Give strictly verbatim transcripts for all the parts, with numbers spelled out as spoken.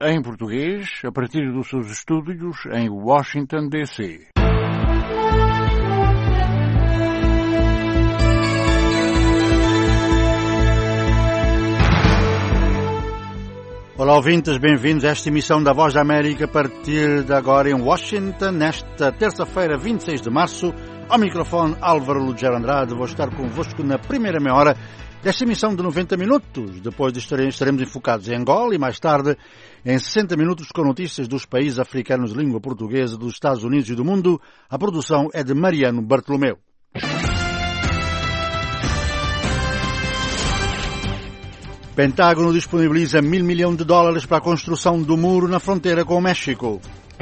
em português, a partir dos seus estúdios em Washington, D C Olá, ouvintes, bem-vindos a esta emissão da Voz da América a partir de agora em Washington, nesta terça-feira, vinte e seis de março. Ao microfone, Álvaro Lugero Andrade. Vou estar convosco na primeira meia hora desta emissão de noventa minutos. Depois de estaremos, estaremos enfocados em Angola e mais tarde em sessenta minutos com notícias dos países africanos de língua portuguesa, dos Estados Unidos e do mundo. A produção é de Mariano Bartolomeu. Pentágono disponibiliza mil milhões de dólares para a construção do muro na fronteira com o México.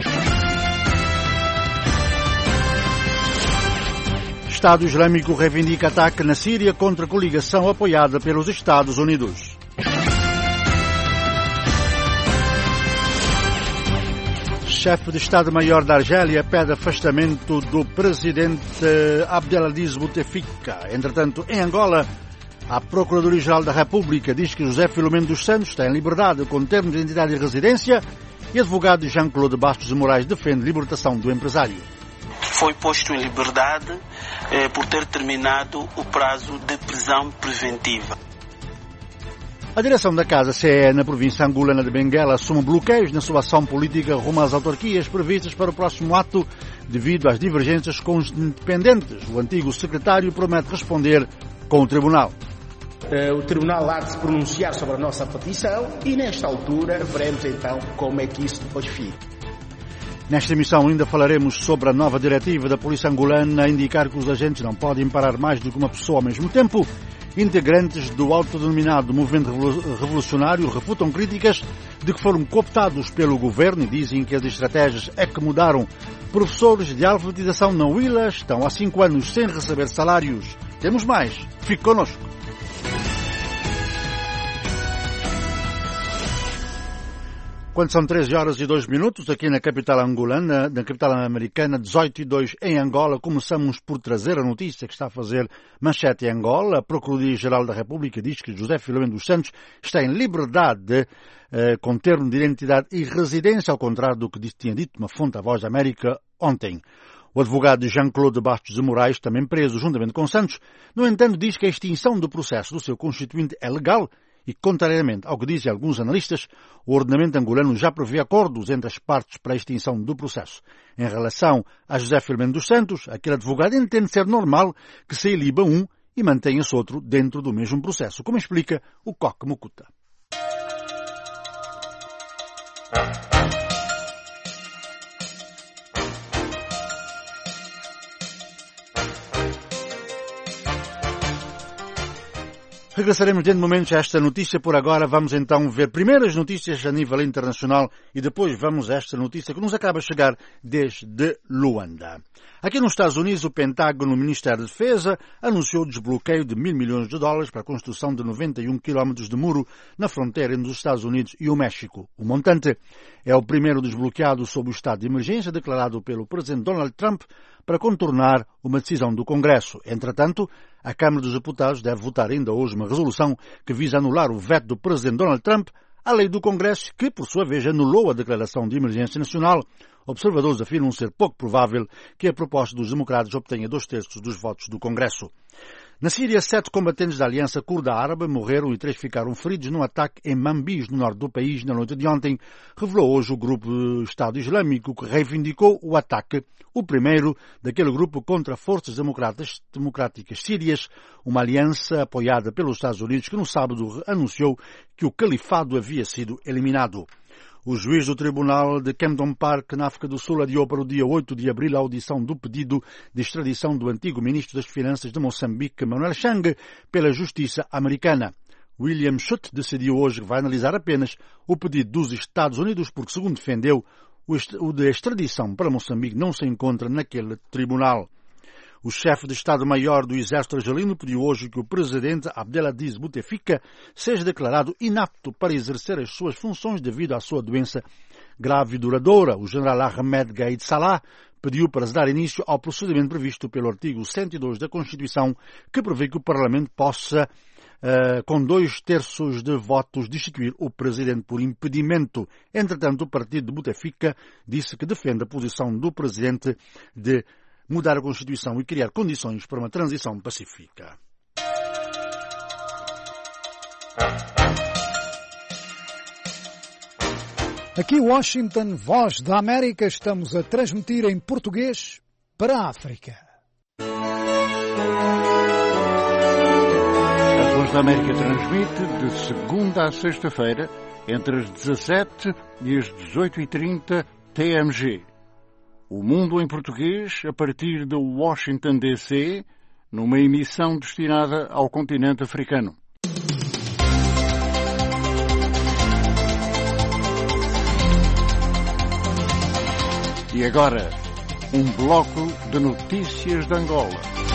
Estado Islâmico reivindica ataque na Síria contra a coligação apoiada pelos Estados Unidos. Chefe de Estado-Maior da Argélia pede afastamento do presidente Abdelaziz Bouteflika. Entretanto, em Angola, a Procuradoria-Geral da República diz que José Filomeno dos Santos está em liberdade com termos de identidade e residência e advogado Jean-Claude Bastos de Moraes defende libertação do empresário. Foi posto em liberdade eh, por ter terminado o prazo de prisão preventiva. A direção da Casa C E na província angolana de Benguela assume bloqueios na sua ação política rumo às autarquias previstas para o próximo ato devido às divergências com os independentes. O antigo secretário promete responder com o Tribunal. O Tribunal há de se pronunciar sobre a nossa petição e, nesta altura, veremos então como é que isso depois fica. Nesta emissão ainda falaremos sobre a nova diretiva da Polícia Angolana a indicar que os agentes não podem parar mais do que uma pessoa ao mesmo tempo. Integrantes do autodenominado movimento revolucionário refutam críticas de que foram cooptados pelo governo e dizem que as estratégias é que mudaram. Professores de alfabetização na Huila estão há cinco anos sem receber salários. Temos mais. Fique connosco. Quando são treze horas e dois minutos aqui na capital angolana, na capital americana, dezoito e dois em Angola, começamos por trazer a notícia que está a fazer manchete em Angola. A Procuradoria-Geral da República diz que José Filomeno dos Santos está em liberdade eh, com termo de identidade e residência, ao contrário do que tinha dito uma fonte à Voz da América ontem. O advogado Jean-Claude Bastos de Moraes, também preso juntamente com Santos, no entanto diz que a extinção do processo do seu constituinte é legal e, contrariamente ao que dizem alguns analistas, o ordenamento angolano já prevê acordos entre as partes para a extinção do processo. Em relação a José Filomeno dos Santos, aquele advogado entende ser normal que se iliba um e mantenha-se outro dentro do mesmo processo, como explica o Coque Mucuta. Regressaremos dentro de momentos a esta notícia. Por agora vamos então ver primeiro as notícias a nível internacional e depois vamos a esta notícia que nos acaba de chegar desde Luanda. Aqui nos Estados Unidos, o Pentágono, o Ministério da Defesa, anunciou o desbloqueio de mil milhões de dólares para a construção de noventa e um quilómetros de muro na fronteira entre os Estados Unidos e o México. O montante é o primeiro desbloqueado sob o estado de emergência declarado pelo presidente Donald Trump para contornar uma decisão do Congresso. Entretanto, a Câmara dos Deputados deve votar ainda hoje uma resolução que visa anular o veto do presidente Donald Trump à lei do Congresso, que, por sua vez, anulou a declaração de emergência nacional. Observadores afirmam ser pouco provável que a proposta dos democratas obtenha dois terços dos votos do Congresso. Na Síria, sete combatentes da Aliança Curda Árabe morreram e três ficaram feridos num ataque em Manbij, no norte do país, na noite de ontem, revelou hoje o grupo Estado Islâmico, que reivindicou o ataque, o primeiro daquele grupo contra forças democráticas, democráticas sírias, uma aliança apoiada pelos Estados Unidos, que no sábado anunciou que o califado havia sido eliminado. O juiz do Tribunal de Camden Park, na África do Sul, adiou para o dia oito de abril a audição do pedido de extradição do antigo ministro das Finanças de Moçambique, Manuel Chang, pela Justiça americana. William Schutt decidiu hoje que vai analisar apenas o pedido dos Estados Unidos, porque, segundo defendeu, o de extradição para Moçambique não se encontra naquele tribunal. O chefe de Estado-Maior do Exército Argelino pediu hoje que o presidente Abdelaziz Bouteflika seja declarado inapto para exercer as suas funções devido à sua doença grave e duradoura. O general Ahmed Gaid Salah pediu para se dar início ao procedimento previsto pelo artigo cento e dois da Constituição, que prevê que o Parlamento possa uh, com dois terços de votos, destituir o presidente por impedimento. Entretanto, o partido de Bouteflika disse que defende a posição do presidente de mudar a Constituição e criar condições para uma transição pacífica. Aqui Washington, Voz da América, estamos a transmitir em português para a África. A Voz da América transmite de segunda a sexta-feira, entre as dezassete e as dezoito e trinta T M G. O Mundo em Português, a partir de Washington, D C, numa emissão destinada ao continente africano. E agora, um bloco de notícias de Angola.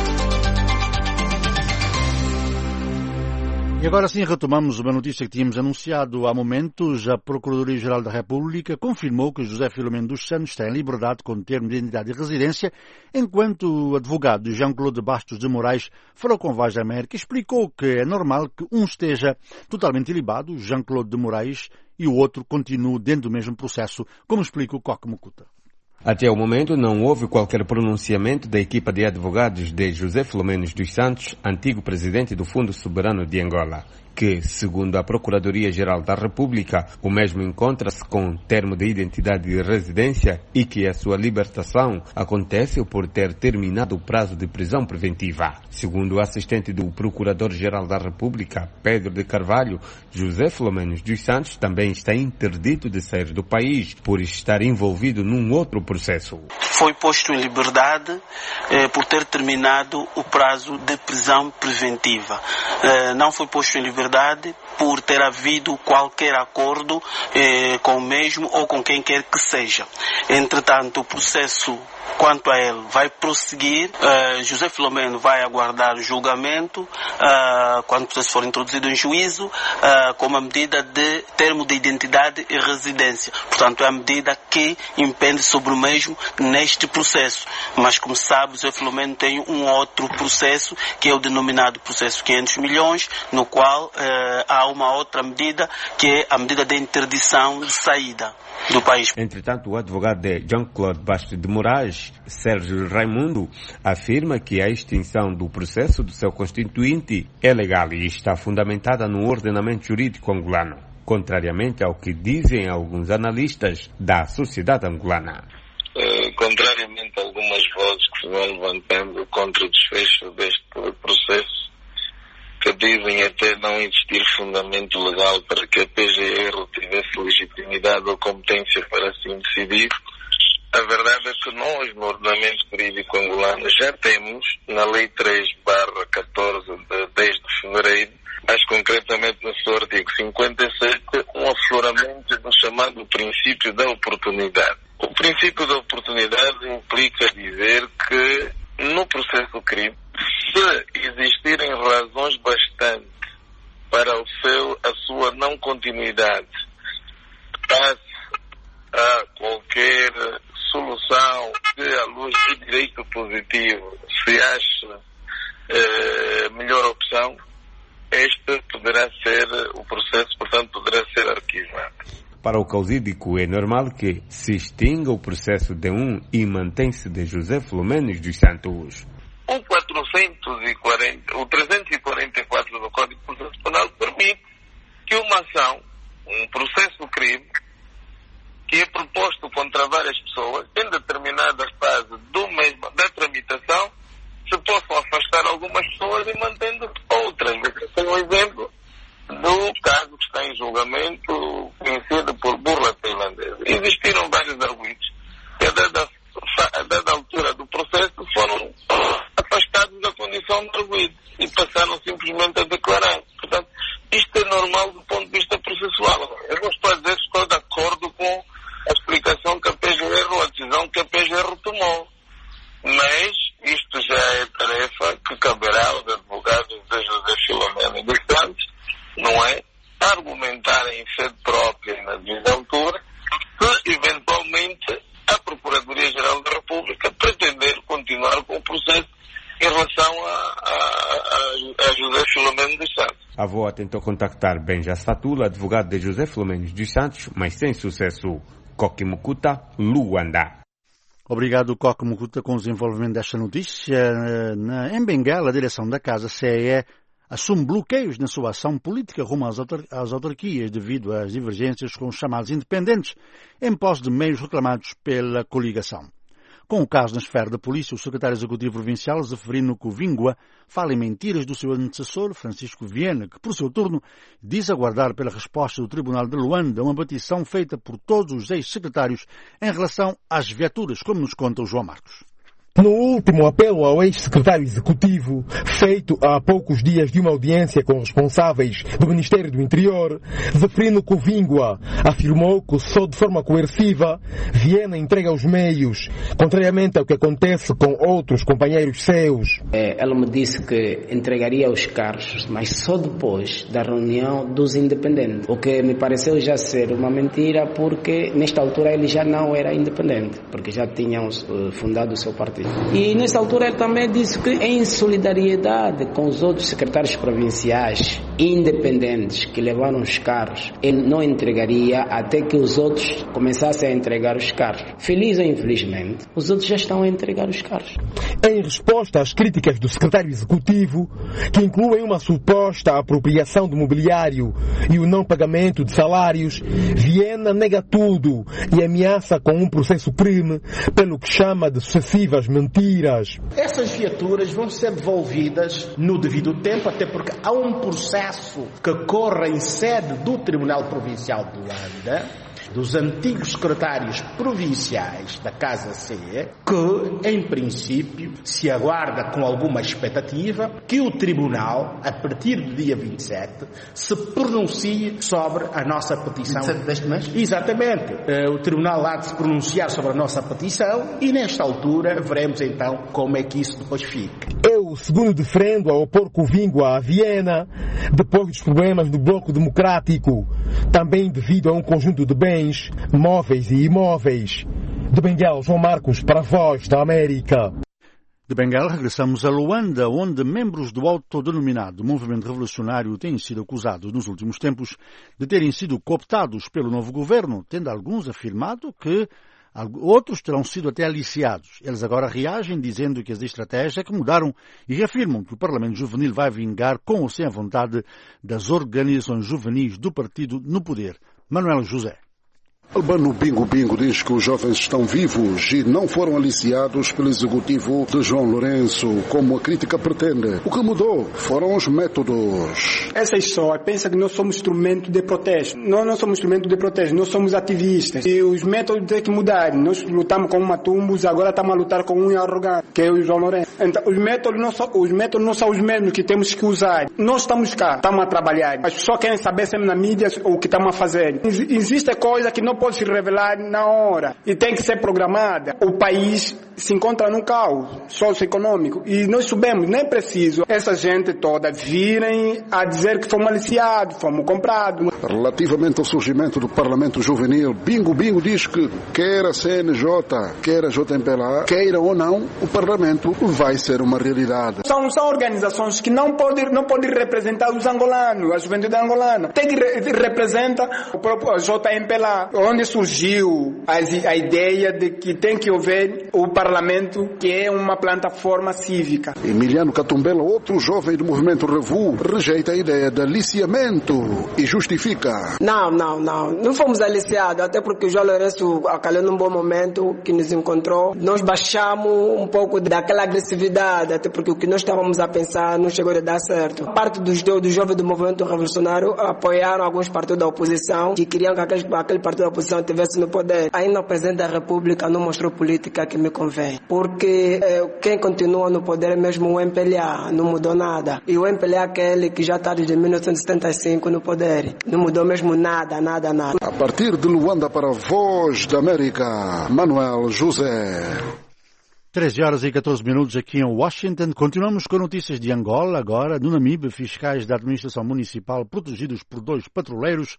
E agora sim retomamos uma notícia que tínhamos anunciado há momentos. A Procuradoria-Geral da República confirmou que José Filomeno dos Santos está em liberdade com termo de identidade e residência, enquanto o advogado Jean-Claude Bastos de Moraes falou com a Voz da América e explicou que é normal que um esteja totalmente ilibado, Jean-Claude de Moraes, e o outro continue dentro do mesmo processo, como explica o Coque Mucuta. Até o momento não houve qualquer pronunciamento da equipa de advogados de José Filomeno dos Santos, antigo presidente do Fundo Soberano de Angola, que, segundo a Procuradoria-Geral da República, o mesmo encontra-se com termo de identidade e residência e que a sua libertação acontece por ter terminado o prazo de prisão preventiva. Segundo o assistente do Procurador-Geral da República, Pedro de Carvalho, José Filomeno dos Santos também está interdito de sair do país por estar envolvido num outro processo. Foi posto em liberdade eh, por ter terminado o prazo de prisão preventiva. Eh, não foi posto em liberdade por ter havido qualquer acordo eh, com o mesmo ou com quem quer que seja. Entretanto, o processo quanto a ele vai prosseguir. Uh, José Filomeno vai aguardar o julgamento uh, quando o processo for introduzido em juízo uh, com uma medida de termo de identidade e residência. Portanto, é a medida que impende sobre o mesmo neste processo. Mas, como sabe, José Filomeno tem um outro processo, que é o denominado processo quinhentos milhões, no qual uh, há uma outra medida, que é a medida de interdição de saída do país. Entretanto, o advogado de Jean-Claude Bastos de Moraes, Sérgio Raimundo, afirma que a extinção do processo do seu constituinte é legal e está fundamentada no ordenamento jurídico angolano, contrariamente ao que dizem alguns analistas da sociedade angolana. Uh, contrariamente a algumas vozes que se vão levantando contra o desfecho deste processo, que dizem até não existir fundamento legal para que a P G R tivesse legitimidade ou competência para assim decidir, a verdade é que nós, no ordenamento jurídico angolano, já temos, na Lei três barra catorze, de dez de fevereiro, mais concretamente no seu artigo cinquenta e sete, um afloramento do chamado princípio da oportunidade. O princípio da oportunidade implica dizer que, no processo crime, se existirem razões bastantes para o seu, a sua não continuidade face a qualquer solução que, à luz do direito positivo, se acha eh, melhor opção, este poderá ser, o processo, portanto, poderá ser arquivado. Para o causídico, é normal que se extinga o processo de um e mantém-se de José Filomeno dos Santos. O quatrocentos e quarenta, o trezentos e quarenta e quatro do Código de Processo Penal permite que uma ação, um processo crime, que é proposto contra várias pessoas, em determinada fase do mesmo, da tramitação, se possam afastar algumas pessoas e mantendo outras. Esse é um exemplo do caso que está em julgamento, conhecido por burla tailandesa. Existiram vários arguidos que, a dada, a dada altura do processo, foram afastados da condição de arguido e passaram simplesmente a declarar. Portanto, isto é normal do ponto de vista processual. Eu não estou a dizer que estou de acordo com a explicação que a P G R ou a decisão que a P G R tomou. Mas isto já é tarefa que caberá aos advogados de José Filomeno dos Santos, não é? Argumentar em sede própria na devida altura, se eventualmente A V O A tentou contactar Benja Statula, advogado de José Filomenos dos Santos, mas sem sucesso. Koki Mukuta, Luanda. Obrigado, Koki Mukuta, com o desenvolvimento desta notícia. Na, em Benguela, a direção da Casa C E E assume bloqueios na sua ação política rumo às, autar- às autarquias devido às divergências com os chamados independentes em posse de meios reclamados pela coligação. Com o caso na esfera da polícia, o secretário executivo provincial, Zeferino Covingua, fala em mentiras do seu antecessor, Francisco Viena, que, por seu turno, diz aguardar pela resposta do Tribunal de Luanda uma petição feita por todos os ex-secretários em relação às viaturas, como nos conta o João Marcos. No último apelo ao ex-secretário executivo, feito há poucos dias de uma audiência com responsáveis do Ministério do Interior, Zeferino Covingua afirmou que só de forma coerciva Viena entrega os meios, contrariamente ao que acontece com outros companheiros seus. Ela me disse que entregaria os carros, mas só depois da reunião dos independentes, o que me pareceu já ser uma mentira, porque nesta altura ele já não era independente, porque já tinham fundado o seu partido. E nessa altura ele também disse que, em solidariedade com os outros secretários provinciais independentes que levaram os carros, ele não entregaria até que os outros começassem a entregar os carros. Feliz ou infelizmente, os outros já estão a entregar os carros. Em resposta às críticas do secretário executivo, que incluem uma suposta apropriação do mobiliário e o não pagamento de salários, Viena nega tudo e ameaça com um processo crime pelo que chama de sucessivas mentiras. Essas viaturas vão ser devolvidas no devido tempo, até porque há um processo que corre em sede do Tribunal Provincial de Luanda, dos antigos secretários provinciais da Casa C E E, que, em princípio, se aguarda com alguma expectativa que o Tribunal, a partir do dia vinte e sete, se pronuncie sobre a nossa petição. vinte e sete deste mês? Exatamente. O Tribunal há de se pronunciar sobre a nossa petição e, nesta altura, veremos então como é que isso depois fica. É o segundo diferendo a opor Covingua a Viena, depois dos problemas no Bloco Democrático, também devido a um conjunto de bens, móveis e imóveis. De Benguela, João Marcos, para a Voz da América. De Benguela, regressamos a Luanda, onde membros do autodenominado movimento revolucionário têm sido acusados nos últimos tempos de terem sido cooptados pelo novo governo, tendo alguns afirmado que outros terão sido até aliciados. Eles agora reagem dizendo que as estratégias é que mudaram e reafirmam que o Parlamento Juvenil vai vingar com ou sem a vontade das organizações juvenis do partido no poder. Manuel José. Albano Bingo Bingo diz que os jovens estão vivos e não foram aliciados pelo executivo de João Lourenço, como a crítica pretende. O que mudou foram os métodos. Essas pessoas pensam que nós somos instrumento de protesto. Nós não somos instrumento de protesto, nós somos ativistas. E os métodos têm que mudar. Nós lutamos com uma tumbos, agora estamos a lutar com um arrogante, que é o João Lourenço. Então, os métodos, não são, os métodos não são os mesmos que temos que usar. Nós estamos cá, estamos a trabalhar. As pessoas querem saber sempre na mídia o que estamos a fazer. Existe coisa que não pode se revelar na hora e tem que ser programada. O país se encontra num caos socioeconômico e nós sabemos, nem é preciso essa gente toda virem a dizer que fomos aliciados, fomos comprados. Relativamente ao surgimento do Parlamento Juvenil, Bingo Bingo diz que quer a C N J, quer a J M P L A, queira ou não, o Parlamento vai ser uma realidade. São, são organizações que não podem, não podem representar os angolanos, a juventude angolana. Tem que re, representar o próprio J M P L A, onde surgiu a, a ideia de que tem que haver o Parlamento, que é uma plataforma cívica. Emiliano Catumbela, outro jovem do movimento Revu, rejeita a ideia de aliciamento e justifica. Não, não, não. Não fomos aliciados, até porque o João Lourenço acalhou num bom momento que nos encontrou. Nós baixamos um pouco daquela agressividade, até porque o que nós estávamos a pensar não chegou a dar certo. Parte dos, dos jovens do movimento revolucionário apoiaram alguns partidos da oposição que queriam que aquele, aquele partido da oposição estivesse no poder. Ainda o presidente da República não mostrou política que me convém. Porque eh, quem continua no poder é mesmo o M P L A, não mudou nada. E o M P L A é aquele que já está desde mil novecentos e setenta e cinco no poder. Não mudou mesmo nada, nada, nada. A partir de Luanda para a Voz da América, Manuel José. treze horas e catorze minutos aqui em Washington. Continuamos com notícias de Angola. Agora, no Namibe, fiscais da administração municipal protegidos por dois patrulheiros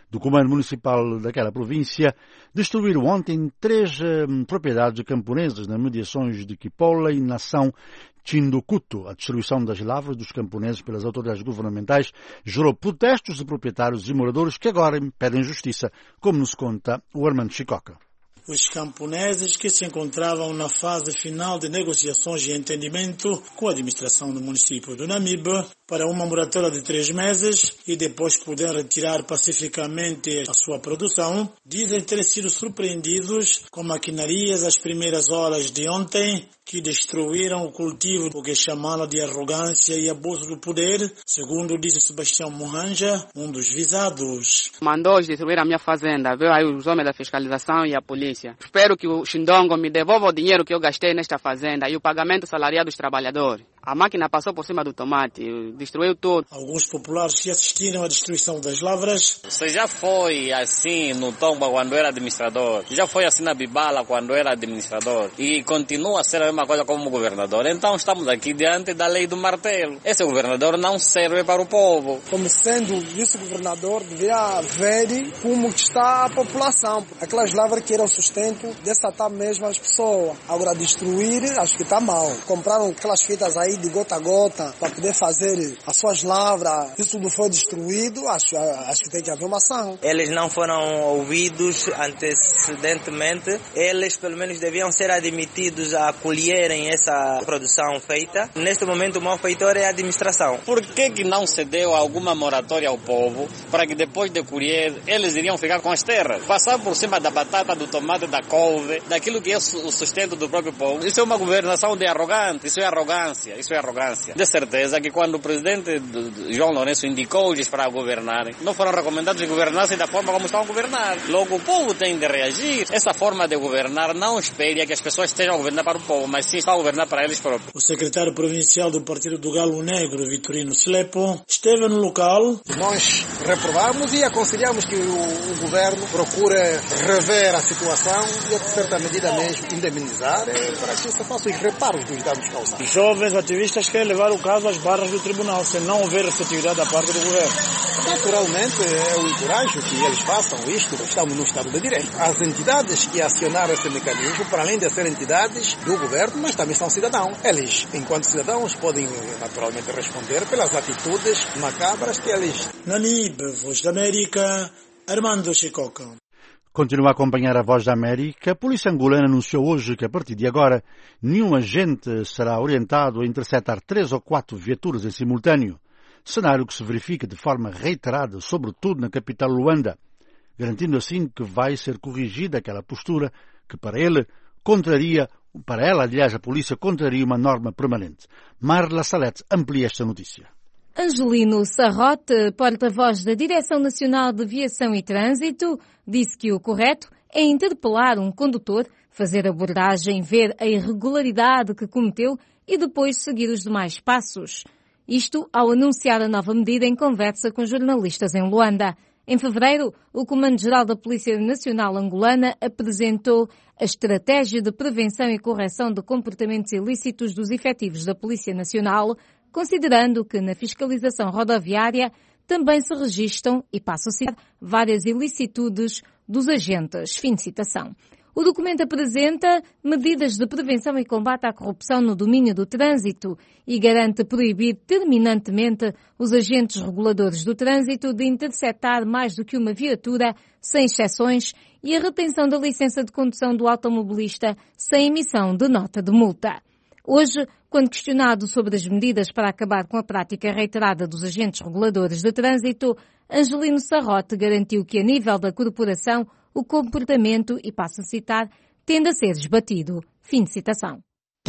do Comando Municipal daquela província destruíram ontem três eh, propriedades camponesas nas mediações de Quipola e Nação Chinducuto. A destruição das lavras dos camponeses pelas autoridades governamentais gerou protestos de proprietários e moradores que agora pedem justiça, como nos conta o Armando Chicoca. Os camponeses que se encontravam na fase final de negociações e entendimento com a administração do município do Namibe para uma moratória de três meses e depois poder retirar pacificamente a sua produção, dizem ter sido surpreendidos com maquinarias às primeiras horas de ontem que destruíram o cultivo, o que chamaram de arrogância e abuso do poder, segundo disse Sebastião Mohanja, um dos visados. Mandou destruir a minha fazenda, veio aí os homens da fiscalização e a polícia. Espero que o Xindongo me devolva o dinheiro que eu gastei nesta fazenda e o pagamento salarial dos trabalhadores. A máquina passou por cima do tomate, destruiu tudo. Alguns populares que assistiram à destruição das lavras. Você já foi assim no Tomba quando era administrador, já foi assim na Bibala quando era administrador e continua a ser a mesma coisa como governador. Então estamos aqui diante da lei do martelo. Esse governador não serve para o povo. Como sendo vice-governador, deveria ver como está a população. Aquelas lavras que eram sustento dessa tá mesmo as pessoas. Agora destruir, acho que está mal. Compraram aquelas fitas aí de gota a gota para poder fazer as suas lavras. Isso tudo foi destruído, acho, acho que tem que haver uma ação. Eles não foram ouvidos antecedentemente. Eles pelo menos deviam ser admitidos a colherem essa produção feita. Neste momento o malfeitor é a administração. Por que que não se deu alguma moratória ao povo para que depois de colher eles iriam ficar com as terras? Passar por cima da batata, do tomate, da couve, daquilo que é o sustento do próprio povo. Isso é uma governação de arrogante, isso é arrogância. Isso é arrogância. De certeza que quando o presidente João Lourenço indicou-lhes para governarem, não foram recomendados de governassem da forma como estão a governar. Logo, o povo tem de reagir. Essa forma de governar não espera que as pessoas estejam a governar para o povo, mas sim estão a governar para eles próprios. O secretário provincial do Partido do Galo Negro, Vitorino Slepo, esteve no local. Nós reprovamos e aconselhamos que o, o governo procure rever a situação e, a certa medida mesmo, indemnizar para que se façam os reparos dos danos causados. Os jovens ativistas querem levar o caso às barras do tribunal, se não houver receptividade da parte do governo. Naturalmente, eu encorajo que eles façam isto. Estamos no Estado de Direito. As entidades que acionaram esse mecanismo, para além de ser entidades do governo, mas também são cidadãos. Eles, enquanto cidadãos, podem naturalmente responder pelas atitudes macabras que eles... Namibe, Voz da América, Armando Chicoca. Continua a acompanhar a Voz da América. A polícia angolana anunciou hoje que, a partir de agora, nenhum agente será orientado a interceptar três ou quatro viaturas em simultâneo, cenário que se verifica de forma reiterada, sobretudo na capital Luanda, garantindo assim que vai ser corrigida aquela postura que, para ele, contraria, para ela, aliás, a polícia contraria uma norma permanente. Marla Salete amplia esta notícia. Angelino Sarrote, porta-voz da Direção Nacional de Viação e Trânsito, disse que o correto é interpelar um condutor, fazer abordagem, ver a irregularidade que cometeu e depois seguir os demais passos. Isto ao anunciar a nova medida em conversa com jornalistas em Luanda. Em fevereiro, o Comando-Geral da Polícia Nacional Angolana apresentou a Estratégia de Prevenção e Correção de Comportamentos Ilícitos dos efetivos da Polícia Nacional, considerando que na fiscalização rodoviária também se registram, e passo a citar, várias ilicitudes dos agentes. Fim de citação. O documento apresenta medidas de prevenção e combate à corrupção no domínio do trânsito e garante proibir terminantemente os agentes reguladores do trânsito de interceptar mais do que uma viatura, sem exceções, e a retenção da licença de condução do automobilista sem emissão de nota de multa. Hoje, quando questionado sobre as medidas para acabar com a prática reiterada dos agentes reguladores de trânsito, Angelino Sarrote garantiu que, a nível da corporação, o comportamento, e passo a citar, tende a ser esbatido. Fim de citação.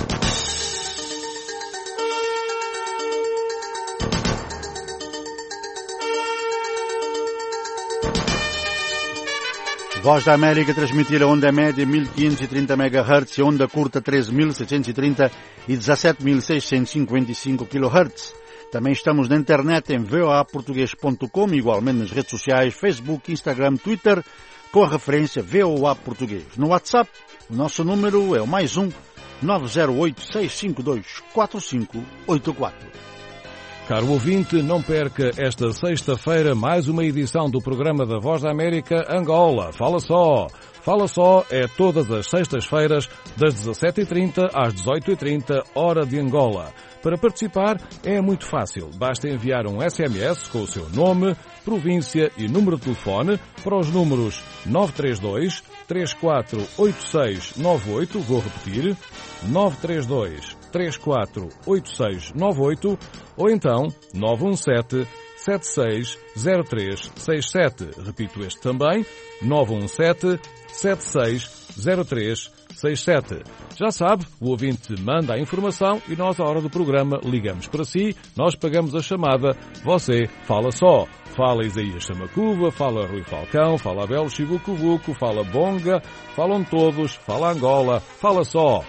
Voz da América transmitir a onda média mil quinhentos e trinta megahertz e onda curta treze mil setecentos e trinta e dezassete mil seiscentos e cinquenta e cinco quilohertz. Também estamos na internet em v o a português ponto com, igualmente nas redes sociais Facebook, Instagram, Twitter, com a referência V O A Português. No WhatsApp, o nosso número é o mais um nove zero oito, seis cinco dois, quatro cinco oito quatro. Caro ouvinte, não perca esta sexta-feira mais uma edição do programa da Voz da América Angola. Fala só! Fala só é todas as sextas-feiras, das dezassete e trinta às dezoito e trinta, hora de Angola. Para participar é muito fácil. Basta enviar um S M S com o seu nome, província e número de telefone para os números nove três dois, três quatro oito seis nove oito, vou repetir, nove três dois, três quatro oito seis nove oito, ou então nove um sete, sete seis zero três seis sete. Repito este também, nove um sete, sete seis zero três seis sete. Já sabe, o ouvinte manda a informação e nós, à hora do programa, ligamos para si, nós pagamos a chamada, você fala só. Fala Isaías Chamacuva, fala Rui Falcão, fala Abel Chibucubuco, fala Bonga, falam todos, fala Angola, fala só.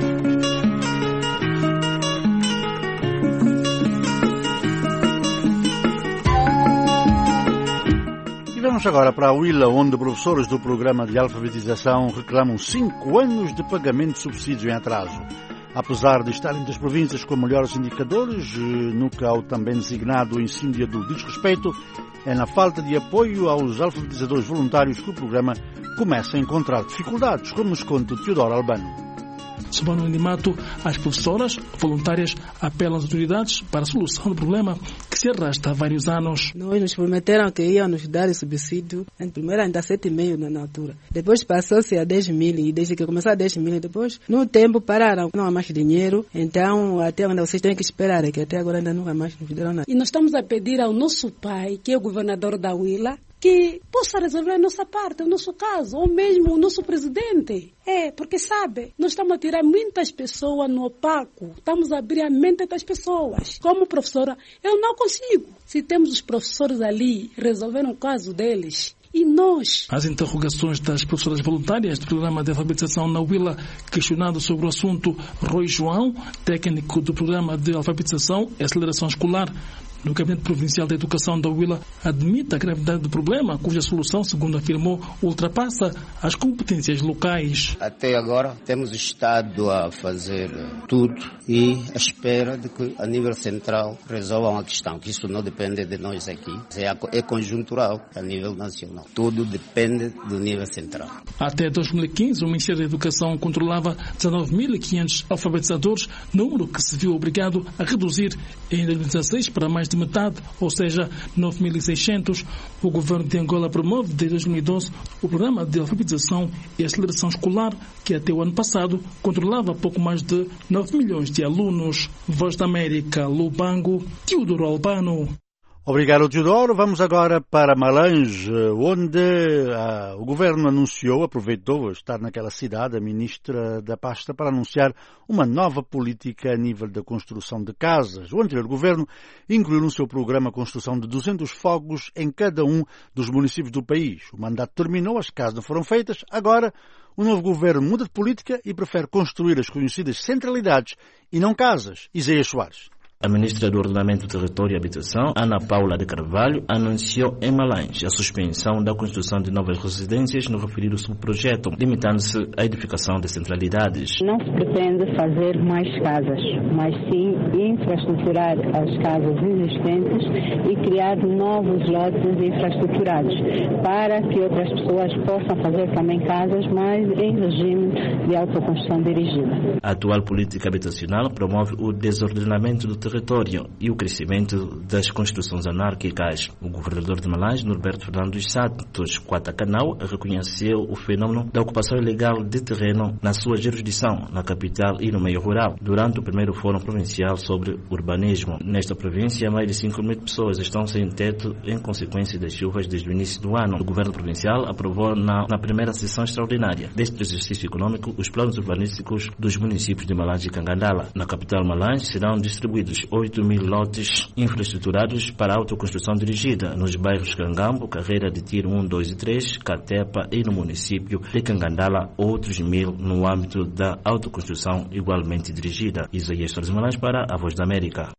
Vamos agora para a Huila, onde professores do programa de alfabetização reclamam cinco anos de pagamento de subsídios em atraso. Apesar de estar entre as províncias com melhores indicadores, no que ao também designado ensino do desrespeito, é na falta de apoio aos alfabetizadores voluntários que o programa começa a encontrar dificuldades, como nos conta Teodoro Albano. Sob o anonimato, as professoras voluntárias apelam às autoridades para a solução do problema que se arrasta há vários anos. Nós nos prometeram que iam nos dar o subsídio, primeiro ainda sete e meio na altura. Depois passou-se a dez mil e desde que começou a dez mil, depois no tempo pararam, não há mais dinheiro, então até onde vocês têm que esperar, é que até agora ainda nunca mais nos deram nada. E nós estamos a pedir ao nosso pai, que é o governador da Huila, que possa resolver a nossa parte, o nosso caso, ou mesmo o nosso presidente. É, porque sabe, nós estamos a tirar muitas pessoas no opaco, estamos a abrir a mente das pessoas. Como professora, eu não consigo. Se temos os professores ali resolvendo o caso deles, e nós? As interrogações das professoras voluntárias do programa de alfabetização na Huila, questionado sobre o assunto, Rui João, técnico do programa de alfabetização e aceleração escolar no Gabinete Provincial da Educação da Huila, admite a gravidade do problema, cuja solução, segundo afirmou, ultrapassa as competências locais. Até agora temos estado a fazer tudo e à espera de que a nível central resolvam a questão, que isso não depende de nós aqui, é conjuntural a nível nacional. Tudo depende do nível central. Até dois mil e quinze, o Ministério da Educação controlava dezenove mil e quinhentos alfabetizadores, número que se viu obrigado a reduzir em dois mil e dezasseis para mais de metade, ou seja, nove mil e seiscentos. O governo de Angola promove desde dois mil e doze o programa de alfabetização e aceleração escolar, que até o ano passado controlava pouco mais de nove milhões de alunos. Voz da América, Lubango, Teodoro Albano. Obrigado, Teodoro. Vamos agora para Malange, onde ah, o governo anunciou, aproveitou estar naquela cidade, a ministra da pasta, para anunciar uma nova política a nível da construção de casas. O anterior governo incluiu no seu programa a construção de duzentos fogos em cada um dos municípios do país. O mandato terminou, as casas não foram feitas. Agora, o novo governo muda de política e prefere construir as conhecidas centralidades e não casas. Isaías Soares. A ministra do Ordenamento, Território e Habitação, Ana Paula de Carvalho, anunciou em Malange a suspensão da construção de novas residências no referido subprojeto, limitando-se à edificação de centralidades. Não se pretende fazer mais casas, mas sim infraestruturar as casas existentes e criar novos lotes infraestruturados para que outras pessoas possam fazer também casas, mas em regime de autoconstrução dirigida. A atual política habitacional promove o desordenamento do território território e o crescimento das construções anárquicas. O governador de Malange, Norberto Fernando dos Santos Quatacanau, reconheceu o fenômeno da ocupação ilegal de terreno na sua jurisdição, na capital e no meio rural, durante o primeiro Fórum Provincial sobre Urbanismo. Nesta província, mais de cinco mil pessoas estão sem teto em consequência das chuvas desde o início do ano. O governo provincial aprovou na, na primeira sessão extraordinária deste exercício econômico os planos urbanísticos dos municípios de Malange e Cangandala. Na capital Malange serão distribuídos oito mil lotes infraestruturados para a autoconstrução dirigida nos bairros Cangambo, Carreira de Tiro um, dois e três, Catepa e no município de Cangandala, outros mil no âmbito da autoconstrução igualmente dirigida. Isaías Soares Malange para a Voz da América.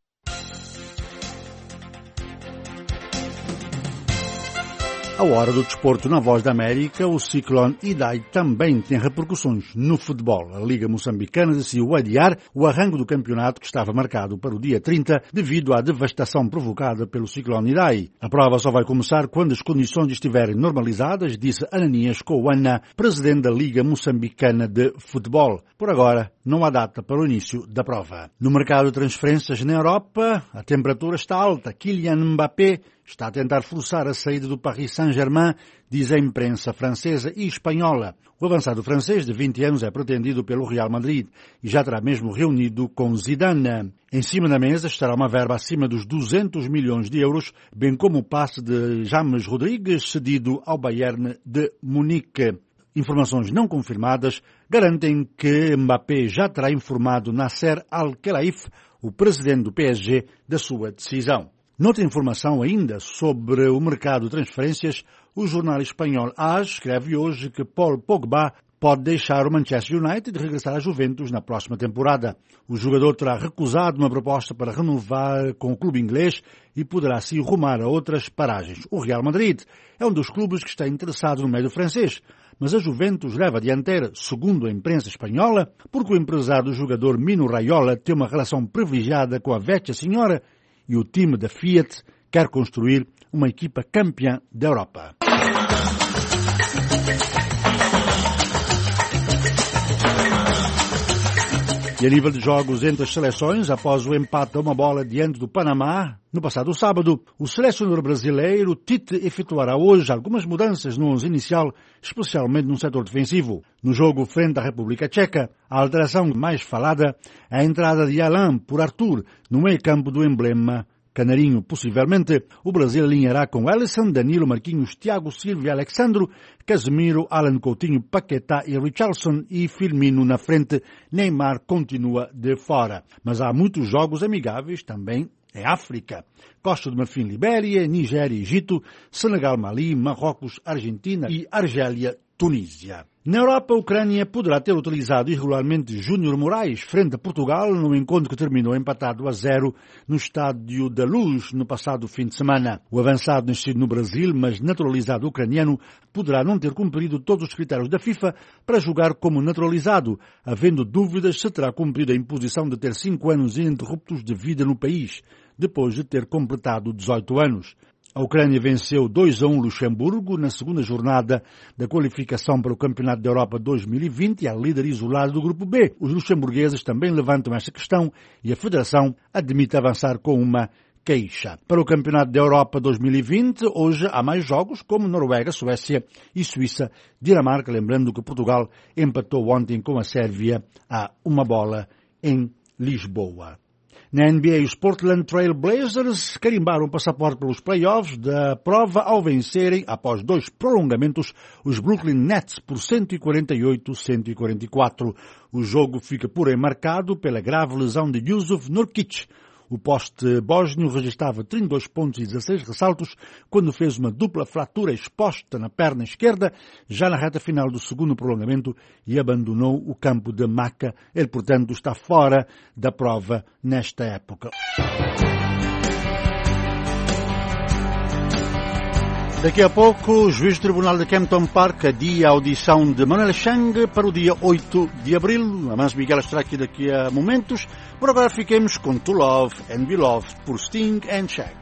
A hora do desporto na Voz da América, o ciclone Idai também tem repercussões no futebol. A Liga Moçambicana decidiu adiar o arranque do campeonato que estava marcado para o dia trinta devido à devastação provocada pelo ciclone Idai. A prova só vai começar quando as condições estiverem normalizadas, disse Ananias Kouana, presidente da Liga Moçambicana de Futebol. Por agora, não há data para o início da prova. No mercado de transferências na Europa, a temperatura está alta. Kylian Mbappé está a tentar forçar a saída do Paris Saint-Germain, diz a imprensa francesa e espanhola. O avançado francês de vinte anos é pretendido pelo Real Madrid e já terá mesmo reunido com Zidane. Em cima da mesa estará uma verba acima dos duzentos milhões de euros, bem como o passe de James Rodrigues cedido ao Bayern de Munique. Informações não confirmadas garantem que Mbappé já terá informado Nasser Al-Khelaifi, o presidente do P S G, da sua decisão. Noutra informação ainda sobre o mercado de transferências, o jornal espanhol A S escreve hoje que Paul Pogba pode deixar o Manchester United e regressar à Juventus na próxima temporada. O jogador terá recusado uma proposta para renovar com o clube inglês e poderá assim rumar a outras paragens. O Real Madrid é um dos clubes que está interessado no médio francês, mas a Juventus leva a dianteira, segundo a imprensa espanhola, porque o empresário do jogador Mino Raiola tem uma relação privilegiada com a Vecchia Senhora e o time da Fiat quer construir uma equipa campeã da Europa. E a nível de jogos entre as seleções, após o empate a uma bola diante do Panamá, no passado sábado, o selecionador brasileiro Tite efetuará hoje algumas mudanças no onze inicial, especialmente no setor defensivo. No jogo frente à República Tcheca, a alteração mais falada é a entrada de Alain por Arthur no meio-campo do emblema canarinho. Possivelmente, o Brasil alinhará com Alisson, Danilo, Marquinhos, Thiago Silva e Alexandro, Casemiro, Alan Coutinho, Paquetá e Richarlison e Firmino na frente. Neymar continua de fora. Mas há muitos jogos amigáveis também em África. Costa do Marfim, Libéria, Nigéria, Egito, Senegal, Mali, Marrocos, Argentina e Argélia, Tunísia. Na Europa, a Ucrânia poderá ter utilizado irregularmente Júnior Moraes frente a Portugal no encontro que terminou empatado a zero no estádio da Luz no passado fim de semana. O avançado nascido no Brasil, mas naturalizado ucraniano, poderá não ter cumprido todos os critérios da FIFA para jogar como naturalizado, havendo dúvidas se terá cumprido a imposição de ter cinco anos ininterruptos de vida no país, depois de ter completado dezoito anos. A Ucrânia venceu dois a um Luxemburgo na segunda jornada da qualificação para o Campeonato da Europa dois mil e vinte e é líder isolado do Grupo B. Os luxemburgueses também levantam esta questão e a Federação admite avançar com uma queixa. Para o Campeonato da Europa dois mil e vinte, hoje há mais jogos como Noruega, Suécia e Suíça, Dinamarca, lembrando que Portugal empatou ontem com a Sérvia a uma bola em Lisboa. Na N B A, os Portland Trail Blazers carimbaram o passaporte pelos playoffs da prova ao vencerem, após dois prolongamentos, os Brooklyn Nets por cento e quarenta e oito a cento e quarenta e quatro. O jogo fica porém marcado pela grave lesão de Jusuf Nurkic. O poste bósnio registrava trinta e dois pontos e dezasseis ressaltos quando fez uma dupla fratura exposta na perna esquerda, já na reta final do segundo prolongamento, e abandonou o campo de Maca. Ele, portanto, está fora da prova nesta época. Daqui a pouco, o juiz do Tribunal de Kempton Park adia a audição de Manuel Chang para o dia oito de abril. A Mans Miguel estará aqui daqui a momentos. Por agora fiquemos com To Love and Be Loved por Sting and Shag.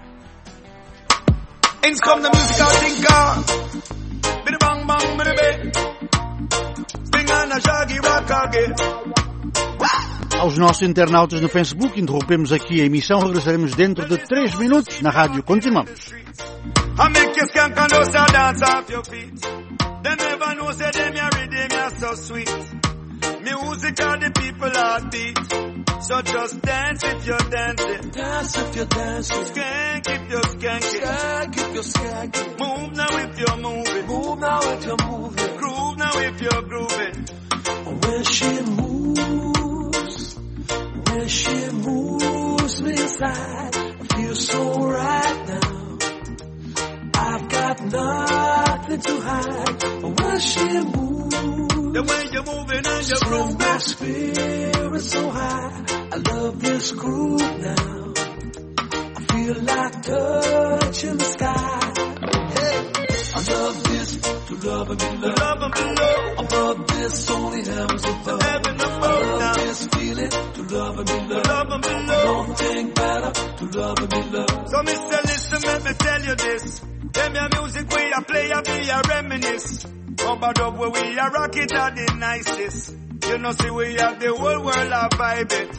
Ins come the musical thinker. Bidi bang bang bidi bang. Sting and a Shaggy rock again. Aos nossos internautas no Facebook, interrompemos aqui a emissão. Regressaremos dentro de três minutos na rádio. Continuamos. I make you skank and those a dance off your feet. They never know say them ya rhythm ya so sweet. Music are the people heartbeat. So just dance if you're dancing. Dance if you're dancing. Skank if you're skanking. Skank if you're skanking. Move now if you're moving. Move now if you're moving. Groove now if you're grooving. When she moves, when she moves me inside, I feel so right now. I've got nothing to hide. When she moves, the way you're moving and you're grooving, my spirit so high. I love this groove now. I feel like touching the sky. Hey, Above this, to love and be loved. Love and be loved. Above this, only heaven's above. Heaven above. Above this feeling, to love and be loved. Love and be loved. Don't think better, to love and be loved. So mister listen, let me tell you this. Them your music we a play, a be a reminisce. Rubber dub where we a rock it are the nicest. You know see we have the whole world a vibe it.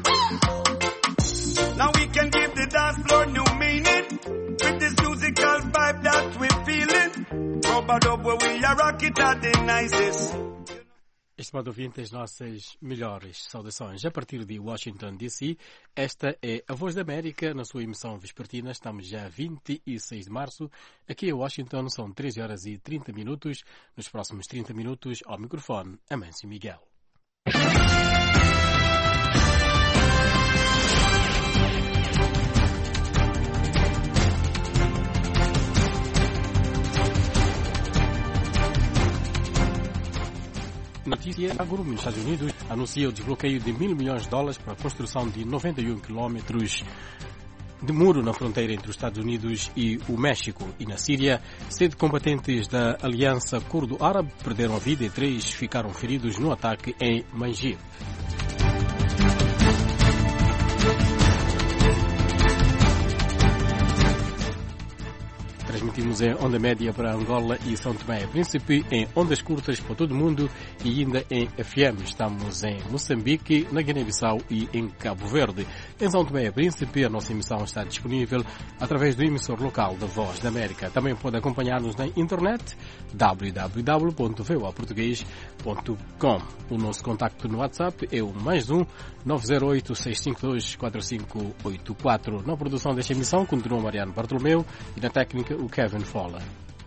Now we can give the dance floor new meaning. With this musical vibe that we feeling. Rubber dub where we a rock it are the nicest. Estimado ouvinte, as nossas melhores saudações a partir de Washington, D C. Esta é a Voz da América, na sua emissão vespertina. Estamos já a vinte e seis de março. Aqui em Washington são treze horas e trinta minutos. Nos próximos trinta minutos, ao microfone, Amâncio Miguel. Notícia: a Agro, nos Estados Unidos, anuncia o desbloqueio de mil milhões de dólares para a construção de noventa e um quilómetros de muro na fronteira entre os Estados Unidos e o México. E na Síria, sete combatentes da Aliança Curdo-Árabe perderam a vida e três ficaram feridos no ataque em Manjib. Transmitimos em onda média para Angola e São Tomé e Príncipe, em ondas curtas para todo o mundo e ainda em F M. Estamos em Moçambique, na Guiné-Bissau e em Cabo Verde. Em São Tomé e Príncipe, a nossa emissão está disponível através do emissor local da Voz da América. Também pode acompanhar-nos na internet, w w w ponto v o a português ponto com. O nosso contacto no WhatsApp é o mais um nove zero oito, seis cinco dois, quatro cinco oito quatro. Na produção desta emissão continua Mariano Bartolomeu e na técnica o Kevin Fowler.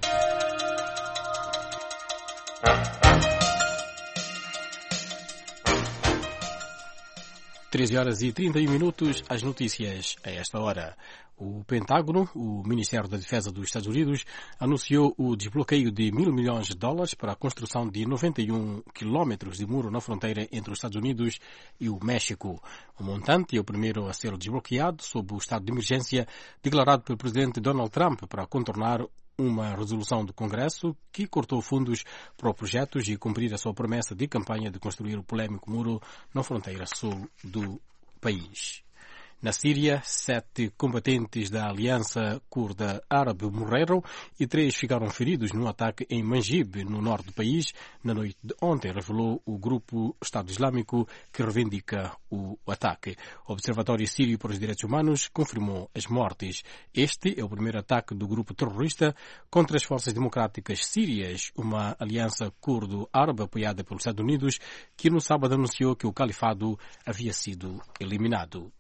treze horas e trinta e um minutos, as notícias a esta hora. O Pentágono, o Ministério da Defesa dos Estados Unidos, anunciou o desbloqueio de mil milhões de dólares para a construção de noventa e um quilómetros de muro na fronteira entre os Estados Unidos e o México. O montante é o primeiro a ser desbloqueado sob o estado de emergência declarado pelo presidente Donald Trump para contornar uma resolução do Congresso que cortou fundos para projetos e cumprir a sua promessa de campanha de construir o polêmico muro na fronteira sul do país. Na Síria, sete combatentes da Aliança Curda Árabe morreram e três ficaram feridos num ataque em Manjib, no norte do país, na noite de ontem, revelou o grupo Estado Islâmico que reivindica o ataque. O Observatório Sírio para os Direitos Humanos confirmou as mortes. Este é o primeiro ataque do grupo terrorista contra as Forças Democráticas Sírias, uma aliança curdo-árabe apoiada pelos Estados Unidos, que no sábado anunciou que o califado havia sido eliminado.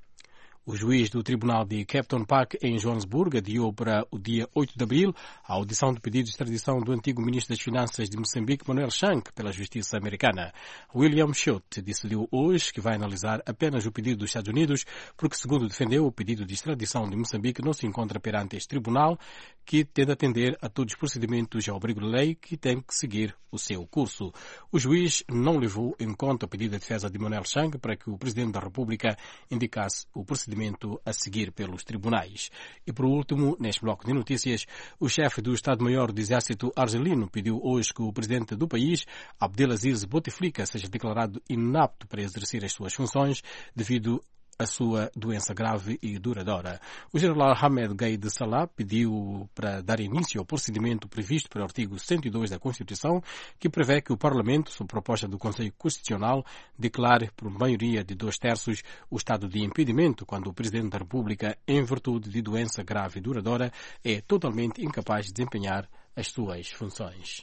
O juiz do Tribunal de Capton Park, em Joanesburgo, adiou para o dia oito de abril a audição do pedido de extradição do antigo ministro das Finanças de Moçambique, Manuel Shank, pela Justiça Americana. William Schutt decidiu hoje que vai analisar apenas o pedido dos Estados Unidos, porque, segundo defendeu, o pedido de extradição de Moçambique não se encontra perante este tribunal, que tem de atender a todos os procedimentos ao abrigo da lei, que tem que seguir o seu curso. O juiz não levou em conta o pedido de defesa de Manuel Shank para que o Presidente da República indicasse o procedimento a seguir pelos tribunais. E por último, neste bloco de notícias, o chefe do Estado-Maior do Exército argelino pediu hoje que o presidente do país, Abdelaziz Bouteflika, seja declarado inapto para exercer as suas funções devido a sua doença grave e duradoura. O general Hamed Gaid Salah pediu para dar início ao procedimento previsto pelo artigo cento e dois da Constituição, que prevê que o Parlamento, sob proposta do Conselho Constitucional, declare por maioria de dois terços o estado de impedimento quando o Presidente da República, em virtude de doença grave e duradoura, é totalmente incapaz de desempenhar as suas funções.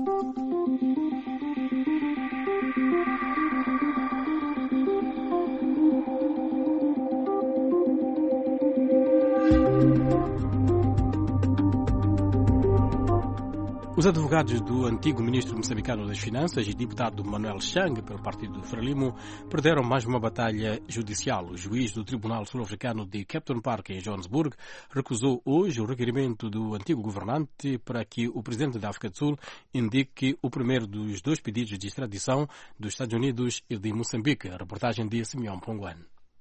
Os advogados do antigo ministro moçambicano das Finanças e deputado Manuel Chang, pelo partido Frelimo, perderam mais uma batalha judicial. O juiz do Tribunal Sul-Africano de Capton Park, em Joanesburgo, recusou hoje o requerimento do antigo governante para que o presidente da África do Sul indique o primeiro dos dois pedidos de extradição dos Estados Unidos e de Moçambique. A reportagem de Simeão Ponguan.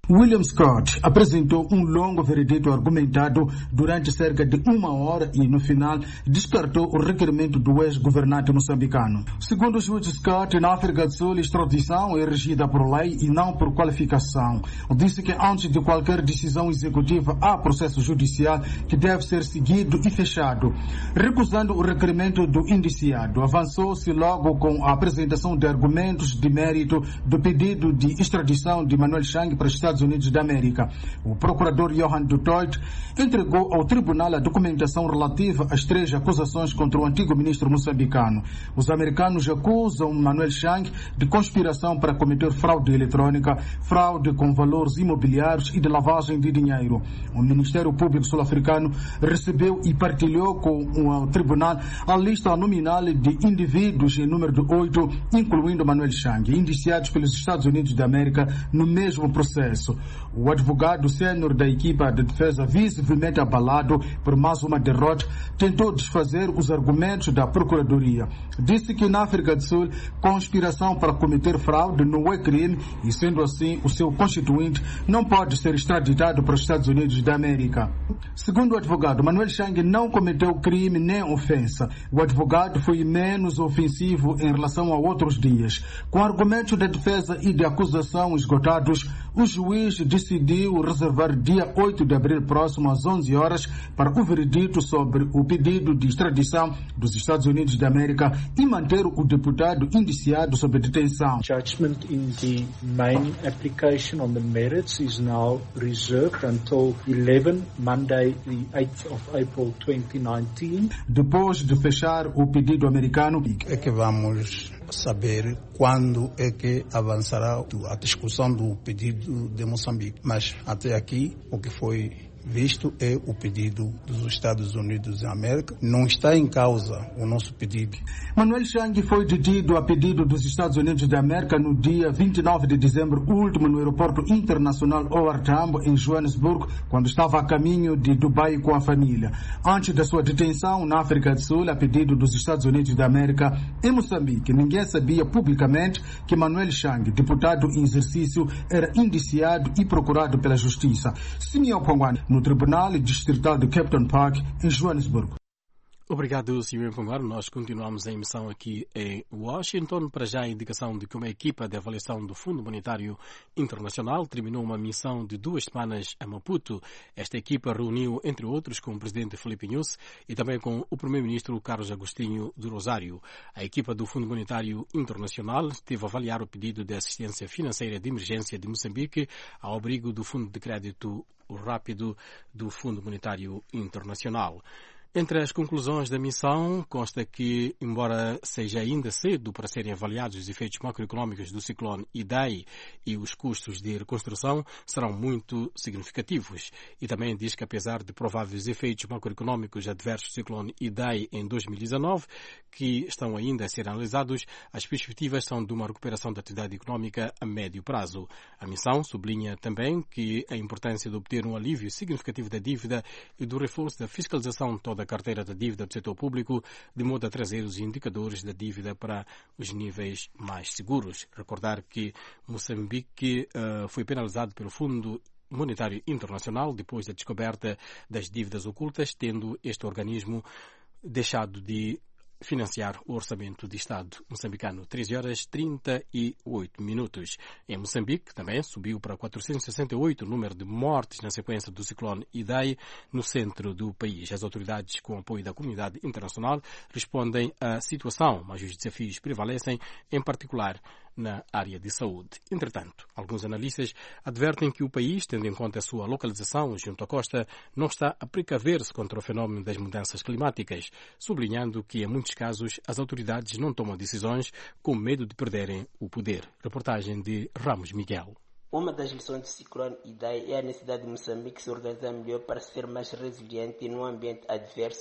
William Scott apresentou um longo veredito argumentado durante cerca de uma hora e, no final, descartou o requerimento do ex-governante moçambicano. Segundo o juiz Scott, na África do Sul, a extradição é regida por lei e não por qualificação. Disse que antes de qualquer decisão executiva há processo judicial que deve ser seguido e fechado. Recusando o requerimento do indiciado, avançou-se logo com a apresentação de argumentos de mérito do pedido de extradição de Manuel Chang para os Estados Unidos da América. O procurador Johan Dutoit entregou ao tribunal a documentação relativa às três acusações contra o antigo ministro moçambicano. Os americanos acusam Manuel Chang de conspiração para cometer fraude eletrônica, fraude com valores imobiliários e de lavagem de dinheiro. O Ministério Público Sul-Africano recebeu e partilhou com o tribunal a lista nominal de indivíduos em número de oito, incluindo Manuel Chang, indiciados pelos Estados Unidos da América no mesmo processo. O advogado sênior da equipa de defesa, visivelmente abalado por mais uma derrota, tentou desfazer os argumentos da Procuradoria. Disse que na África do Sul, conspiração para cometer fraude não é crime e, sendo assim, o seu constituinte não pode ser extraditado para os Estados Unidos da América. Segundo o advogado, Manuel Chang não cometeu crime nem ofensa. O advogado foi menos ofensivo em relação a outros dias. Com argumentos da defesa e de acusação esgotados, o juiz decidiu reservar dia oito de abril próximo às onze horas para o veredito sobre o pedido de extradição dos Estados Unidos da América e manter o deputado indiciado sob detenção. Judgment in the main application on the merits is now reserved until eleven, Monday, the eighth of April twenty nineteen. Depois de fechar o pedido americano, é que vamos saber quando é que avançará a discussão do pedido de Moçambique. Mas até aqui, o que foi visto é o pedido dos Estados Unidos da América. Não está em causa o nosso pedido. Manuel Chang foi detido a pedido dos Estados Unidos da América no dia vinte e nove de dezembro último no aeroporto internacional O R Tambo, em Joanesburgo, quando estava a caminho de Dubai com a família. Antes da sua detenção na África do Sul, a pedido dos Estados Unidos da América, em Moçambique, ninguém sabia publicamente que Manuel Chang, deputado em exercício, era indiciado e procurado pela Justiça. Simeão Pongwane, no Tribunal Distrital de Captain Park, em Joanesburgo. Obrigado, senhor Pongaro. Nós continuamos a emissão aqui em Washington. Para já a indicação de que uma equipa de avaliação do Fundo Monetário Internacional terminou uma missão de duas semanas a Maputo. Esta equipa reuniu, entre outros, com o presidente Filipe Nyusi e também com o primeiro-ministro Carlos Agostinho do Rosário. A equipa do Fundo Monetário Internacional esteve a avaliar o pedido de assistência financeira de emergência de Moçambique ao abrigo do Fundo de Crédito Rápido do Fundo Monetário Internacional. Entre as conclusões da missão, consta que, embora seja ainda cedo para serem avaliados os efeitos macroeconómicos do ciclone Idai e os custos de reconstrução serão muito significativos. E também diz que, apesar de prováveis efeitos macroeconómicos adversos do ciclone Idai em dois mil e dezanove, que estão ainda a ser analisados, as perspectivas são de uma recuperação da atividade económica a médio prazo. A missão sublinha também que a importância de obter um alívio significativo da dívida e do reforço da fiscalização toda da carteira da dívida do setor público, de modo a trazer os indicadores da dívida para os níveis mais seguros. Recordar que Moçambique uh, foi penalizado pelo Fundo Monetário Internacional depois da descoberta das dívidas ocultas, tendo este organismo deixado de financiar o orçamento de Estado moçambicano. treze horas e trinta e oito minutos. Em Moçambique, também subiu para quatrocentos e sessenta e oito o número de mortes na sequência do ciclone Idai no centro do país. As autoridades, com apoio da comunidade internacional, respondem à situação, mas os desafios prevalecem, em particular na área de saúde. Entretanto, alguns analistas advertem que o país, tendo em conta a sua localização junto à costa, não está a precaver-se contra o fenómeno das mudanças climáticas, sublinhando que, em muitos casos, as autoridades não tomam decisões com medo de perderem o poder. Reportagem de Ramos Miguel. Uma das lições do ciclone Idai é a necessidade de Moçambique se organizar melhor para ser mais resiliente num ambiente adverso,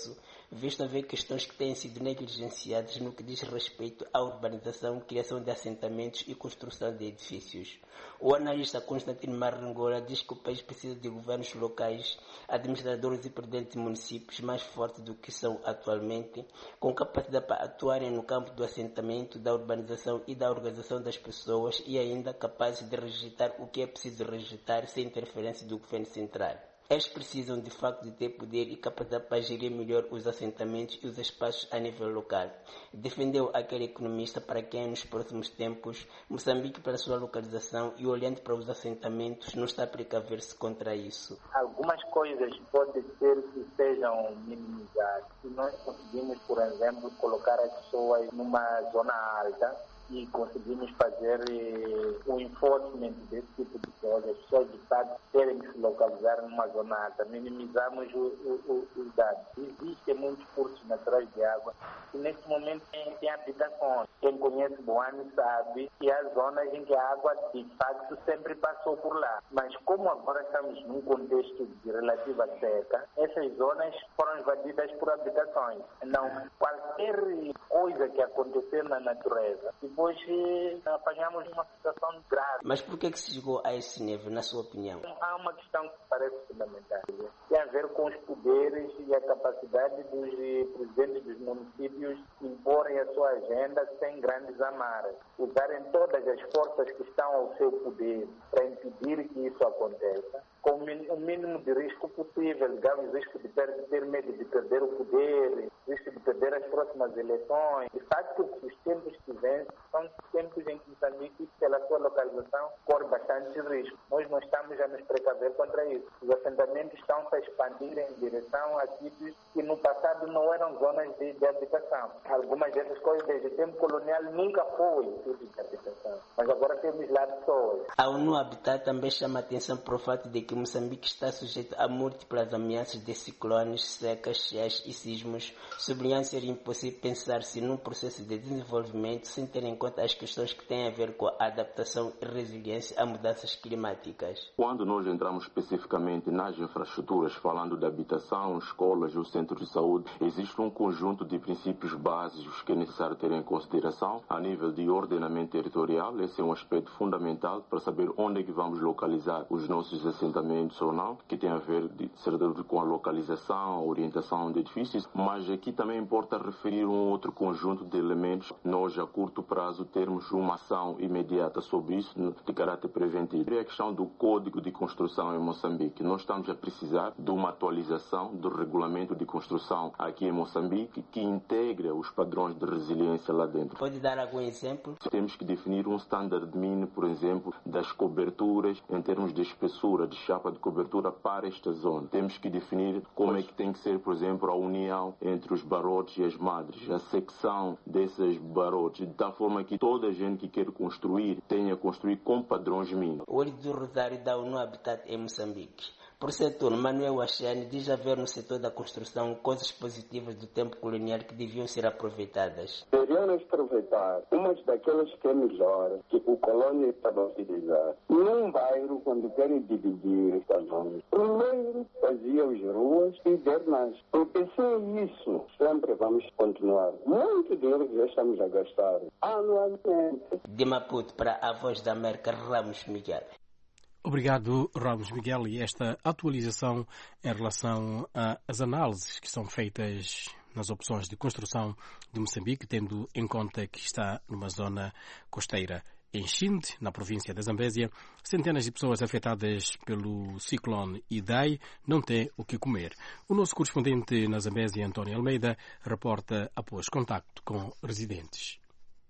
visto haver questões que têm sido negligenciadas no que diz respeito à urbanização, criação de assentamentos e construção de edifícios. O analista Constantino Marangola diz que o país precisa de governos locais, administradores e presidentes de municípios mais fortes do que são atualmente, com capacidade para atuarem no campo do assentamento, da urbanização e da organização das pessoas e ainda capazes de rejeitar o que é preciso rejeitar sem interferência do governo central. Eles precisam de facto de ter poder e capacidade para gerir melhor os assentamentos e os espaços a nível local. Defendeu aquele economista para quem nos próximos tempos Moçambique, pela sua localização e olhando para os assentamentos, não está a precaver-se contra isso. Algumas coisas podem ser que sejam minimizadas. Se nós conseguimos, por exemplo, colocar as pessoas numa zona alta, e conseguimos fazer eh, o enforcement desse tipo de coisas, as pessoas de fato terem que se localizar numa zona alta, minimizamos o, o, o, os danos. Existem muitos cursos naturais de água e neste momento tem, tem habitações. Quem conhece Boane sabe que há zonas em que a água de facto sempre passou por lá. Mas como agora estamos num contexto de relativa seca, essas zonas foram invadidas por habitações. Não, qualquer coisa que acontecer na natureza, depois apanhamos uma situação grave. Mas por que que se chegou a esse nível, na sua opinião? Há uma questão que parece fundamental. Tem a ver com os poderes e a capacidade dos presidentes dos municípios imporem a sua agenda sem grandes amarras. Usarem todas as forças que estão ao seu poder para impedir que isso aconteça, com o mínimo de risco possível, digamos, risco de ter medo de perder o poder, risco de perder as próximas eleições. De facto, os tempos que vêm são tempos em que Moçambique, pela sua localização, corre bastante risco. Nós não estamos a nos precaver contra isso. Os assentamentos estão a expandir em direção a sítios que no passado não eram zonas de, de habitação. Algumas dessas coisas, desde o tempo colonial, nunca foi sítio de habitação. Mas agora temos lá pessoas. A ONU Habitat também chama a atenção para o fato de que Moçambique está sujeito a múltiplas ameaças de ciclones, secas, cheias e sismos, sublinhando ser impossível pensar-se num processo de desenvolvimento sem ter em conta as questões que têm a ver com a adaptação e resiliência a mudanças climáticas. Quando nós entramos especificamente nas infraestruturas, falando de habitação, escolas ou centros de saúde, existe um conjunto de princípios básicos que é necessário ter em consideração a nível de ordenamento territorial. Esse é um aspecto fundamental para saber onde é que vamos localizar os nossos assentamentos ou não, que tem a ver de, certo, com a localização, a orientação de edifícios, mas aqui também importa referir um outro conjunto de elementos. Nós, a curto prazo, termos uma ação imediata sobre isso, de caráter preventivo. É a questão do Código de Construção em Moçambique. Nós estamos a precisar de uma atualização do regulamento de construção aqui em Moçambique, que integra os padrões de resiliência lá dentro. Pode dar algum exemplo? Temos que definir um standard mínimo, por exemplo, das coberturas, em termos de espessura, de chapa de cobertura para esta zona. Temos que definir como é que tem que ser, por exemplo, a união entre os barrotes e as madres, a secção desses barrotes, de tal forma que toda a gente que quer construir tenha construir com padrões mínimos. O olho do Rosário da ONU Habitat em Moçambique. Por setor, Manuel Achane diz haver no setor da construção coisas positivas do tempo colonial que deviam ser aproveitadas. Deveriam aproveitar umas daquelas que é melhor, que o colônia estava a utilizar. Num bairro, quando querem dividir estas zonas, primeiro faziam as ruas e dernas. Porque sem isso, sempre vamos continuar. Muito dinheiro que já estamos a gastar anualmente. De Maputo para a Voz da América, Ramos Miguel. Obrigado, Ramos Miguel, e esta atualização em relação às análises que são feitas nas opções de construção de Moçambique, tendo em conta que está numa zona costeira. Em Xinde, na província da Zambésia, centenas de pessoas afetadas pelo ciclone Idai não têm o que comer. O nosso correspondente na Zambésia, António Almeida, reporta após contacto com residentes.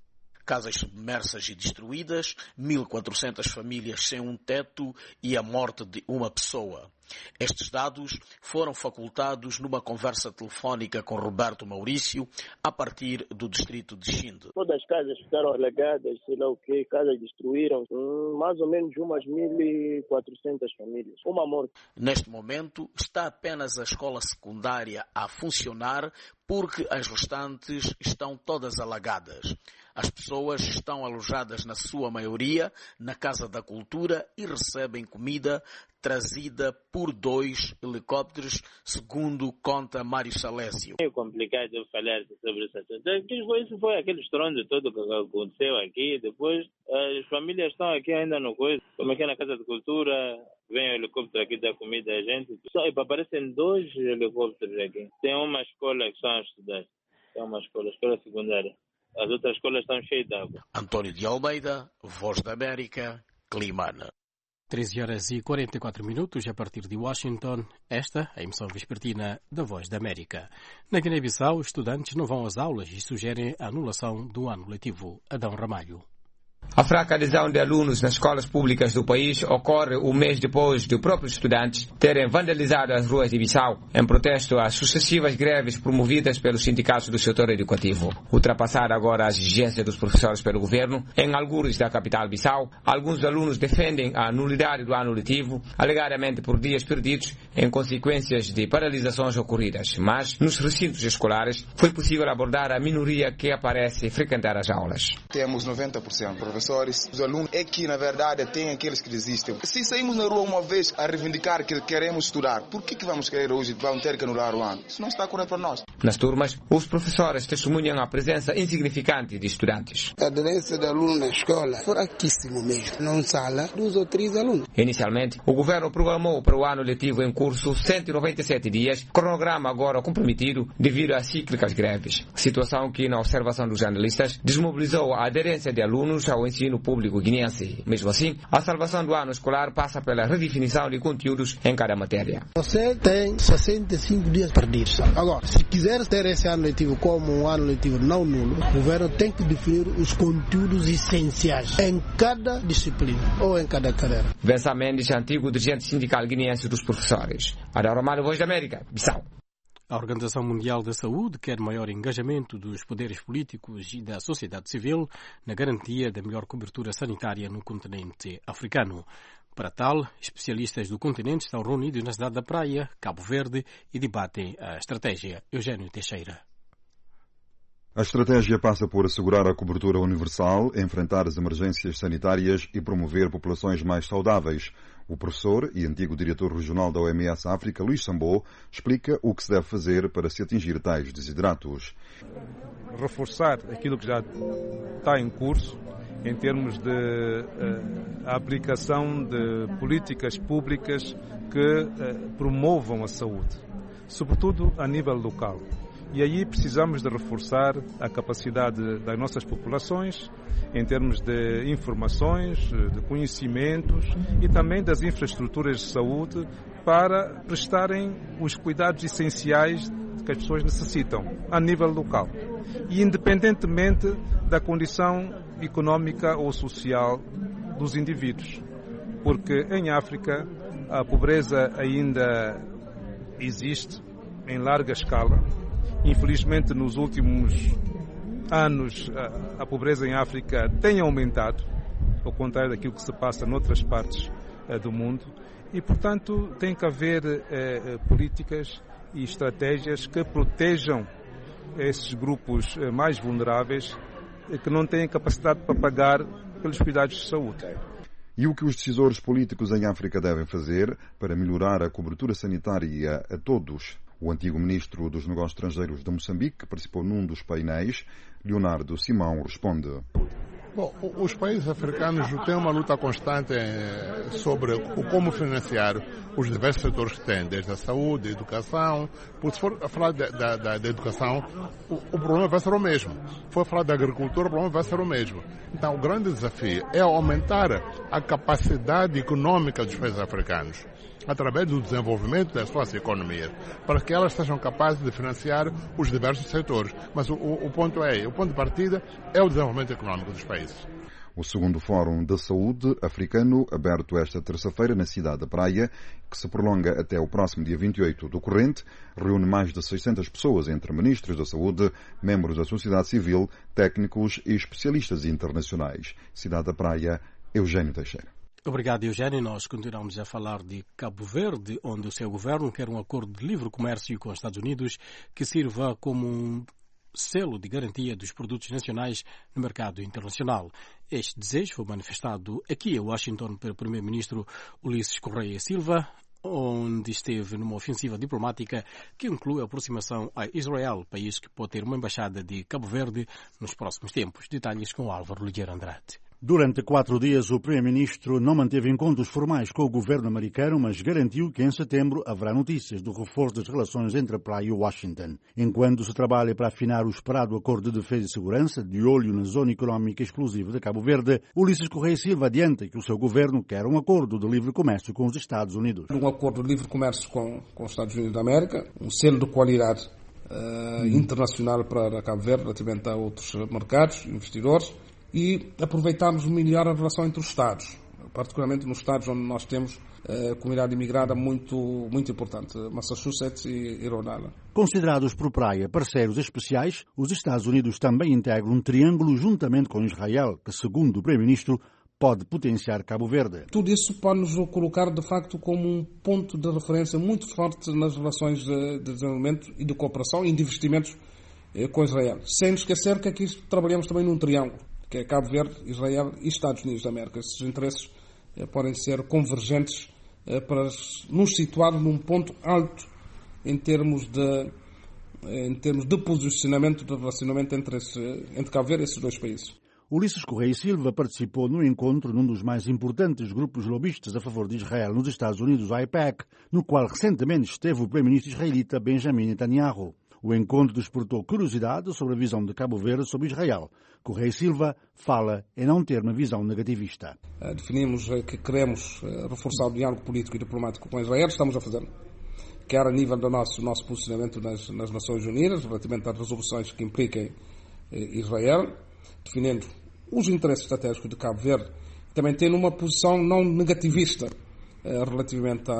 Casas submersas e destruídas, mil e quatrocentas famílias sem um teto e a morte de uma pessoa. Estes dados foram facultados numa conversa telefónica com Roberto Maurício, a partir do distrito de Xinde. Todas as casas ficaram alagadas, sei lá o quê, casas destruíram, hum, mais ou menos umas mil e quatrocentas famílias, uma morte. Neste momento, está apenas a escola secundária a funcionar porque as restantes estão todas alagadas. As pessoas estão alojadas, na sua maioria, na Casa da Cultura e recebem comida trazida por dois helicópteros, segundo conta Mário Salésio. É complicado falar sobre essa situação. Isso foi aquele estrondo todo que aconteceu aqui. Depois, as famílias estão aqui ainda no coisa. Como aqui na Casa da Cultura, vem o helicóptero aqui dar comida a gente. Só, aparecem dois helicópteros aqui. Tem uma escola que são estudantes. Tem uma escola, escola secundária. As outras escolas estão cheias de água. António de Almeida, Voz da América, Climana. treze horas e quarenta e quatro minutos a partir de Washington. Esta é a emissão vespertina da Voz da América. Na Guiné-Bissau, estudantes não vão às aulas e sugerem a anulação do ano letivo. Adão Ramalho. A fraca adesão de alunos nas escolas públicas do país ocorre um mês depois de próprios estudantes terem vandalizado as ruas de Bissau em protesto às sucessivas greves promovidas pelos sindicatos do setor educativo. Ultrapassar agora as exigências dos professores pelo governo, em algures da capital Bissau, alguns alunos defendem a nulidade do ano letivo, alegadamente por dias perdidos em consequências de paralisações ocorridas. Mas, nos recintos escolares, foi possível abordar a minoria que aparece frequentar as aulas. Temos noventa por cento professores, os alunos é que na verdade tem aqueles que desistem. Se saímos na rua uma vez a reivindicar que queremos estudar, por que, que vamos querer hoje, vamos ter que anular o ano? Isso não está correto para nós. Nas turmas, os professores testemunham a presença insignificante de estudantes. A aderência de alunos na escola foi fraquíssimo mesmo. Não sala, dois ou três alunos. Inicialmente, o governo programou para o ano letivo em curso cento e noventa e sete dias, cronograma agora comprometido devido às cíclicas greves. Situação que, na observação dos jornalistas, desmobilizou a aderência de alunos ao ensino público guineense. Mesmo assim, a salvação do ano escolar passa pela redefinição de conteúdos em cada matéria. Você tem sessenta e cinco dias perdidos. Agora, se quiser ter esse ano letivo como um ano letivo não nulo, o governo tem que definir os conteúdos essenciais em cada disciplina ou em cada cadeira. Vença Mendes, antigo dirigente sindical guineense dos professores. Adão Ramalho, Voz da América, Bissau. A Organização Mundial da Saúde quer maior engajamento dos poderes políticos e da sociedade civil na garantia da melhor cobertura sanitária no continente africano. Para tal, especialistas do continente estão reunidos na cidade da Praia, Cabo Verde, e debatem a estratégia. Eugênio Teixeira. A estratégia passa por assegurar a cobertura universal, enfrentar as emergências sanitárias e promover populações mais saudáveis. O professor e antigo diretor regional da O M S África, Luís Sambô, explica o que se deve fazer para se atingir tais desidratos. Reforçar aquilo que já está em curso em termos de uh, aplicação de políticas públicas que uh, promovam a saúde, sobretudo a nível local. E aí precisamos de reforçar a capacidade das nossas populações em termos de informações, de conhecimentos e também das infraestruturas de saúde para prestarem os cuidados essenciais que as pessoas necessitam a nível local. E independentemente da condição económica ou social dos indivíduos. Porque em África a pobreza ainda existe em larga escala. Infelizmente, nos últimos anos, a, a pobreza em África tem aumentado, ao contrário daquilo que se passa noutras partes eh, do mundo. E, portanto, tem que haver eh, políticas e estratégias que protejam esses grupos eh, mais vulneráveis, eh, que não têm capacidade para pagar pelos cuidados de saúde. E o que os decisores políticos em África devem fazer para melhorar a cobertura sanitária a todos? O antigo ministro dos Negócios Estrangeiros de Moçambique, que participou num dos painéis, Leonardo Simão, responde. Bom, os países africanos têm uma luta constante sobre como financiar os diversos setores que têm, desde a saúde, a educação. Porque se for a falar da, da, da educação, o, o problema vai ser o mesmo. Se for falar da agricultura, o problema vai ser o mesmo. Então, o grande desafio é aumentar a capacidade econômica dos países africanos, através do desenvolvimento das suas economias, para que elas sejam capazes de financiar os diversos setores. Mas o, o, o ponto é, o ponto de partida é o desenvolvimento econômico dos países. O segundo Fórum da Saúde africano, aberto esta terça-feira na cidade da Praia, que se prolonga até o próximo dia vinte e oito do corrente, reúne mais de seiscentas pessoas, entre ministros da saúde, membros da sociedade civil, técnicos e especialistas internacionais. Cidade da Praia, Eugênio Teixeira. Obrigado, Eugênio. Nós continuamos a falar de Cabo Verde, onde o seu governo quer um acordo de livre comércio com os Estados Unidos que sirva como um selo de garantia dos produtos nacionais no mercado internacional. Este desejo foi manifestado aqui em Washington pelo primeiro-ministro Ulisses Correia Silva, onde esteve numa ofensiva diplomática que inclui a aproximação a Israel, país que pode ter uma embaixada de Cabo Verde nos próximos tempos. Detalhes com Álvaro Ligeiro Andrade. Durante quatro dias, o primeiro-ministro não manteve encontros formais com o governo americano, mas garantiu que em setembro haverá notícias do reforço das relações entre a praia e Washington. Enquanto se trabalha para afinar o esperado acordo de defesa e segurança, de olho na zona económica exclusiva de Cabo Verde, Ulisses Correia Silva adianta que o seu governo quer um acordo de livre comércio com os Estados Unidos. Um acordo de livre comércio com, com os Estados Unidos da América, um selo de qualidade uh, internacional para Cabo Verde, relativamente a outros mercados, investidores, e aproveitarmos melhor a relação entre os Estados, particularmente nos Estados onde nós temos a comunidade imigrada muito, muito importante, Massachusetts e, e Rhode Island. Considerados por praia parceiros especiais, os Estados Unidos também integram um triângulo juntamente com Israel, que, segundo o primeiro-ministro, pode potenciar Cabo Verde. Tudo isso pode nos colocar, de facto, como um ponto de referência muito forte nas relações de, de desenvolvimento e de cooperação e de investimentos eh, com Israel. Sem esquecer que aqui trabalhamos também num triângulo, que é Cabo Verde, Israel e Estados Unidos da América. Esses interesses eh, podem ser convergentes eh, para nos situar num ponto alto em termos de, eh, em termos de posicionamento, de relacionamento entre, esse, entre Cabo Verde e esses dois países. Ulisses Correia Silva participou no encontro num dos mais importantes grupos lobistas a favor de Israel nos Estados Unidos, o AIPAC, no qual recentemente esteve o primeiro-ministro israelita Benjamin Netanyahu. O encontro despertou curiosidade sobre a visão de Cabo Verde sobre Israel. Correia Silva fala em não ter uma visão negativista. Definimos que queremos reforçar o diálogo político e diplomático com Israel, estamos a fazer. Quer a nível do nosso, nosso posicionamento nas, nas Nações Unidas, relativamente às resoluções que impliquem Israel, definindo os interesses estratégicos de Cabo Verde, também tendo uma posição não negativista relativamente a,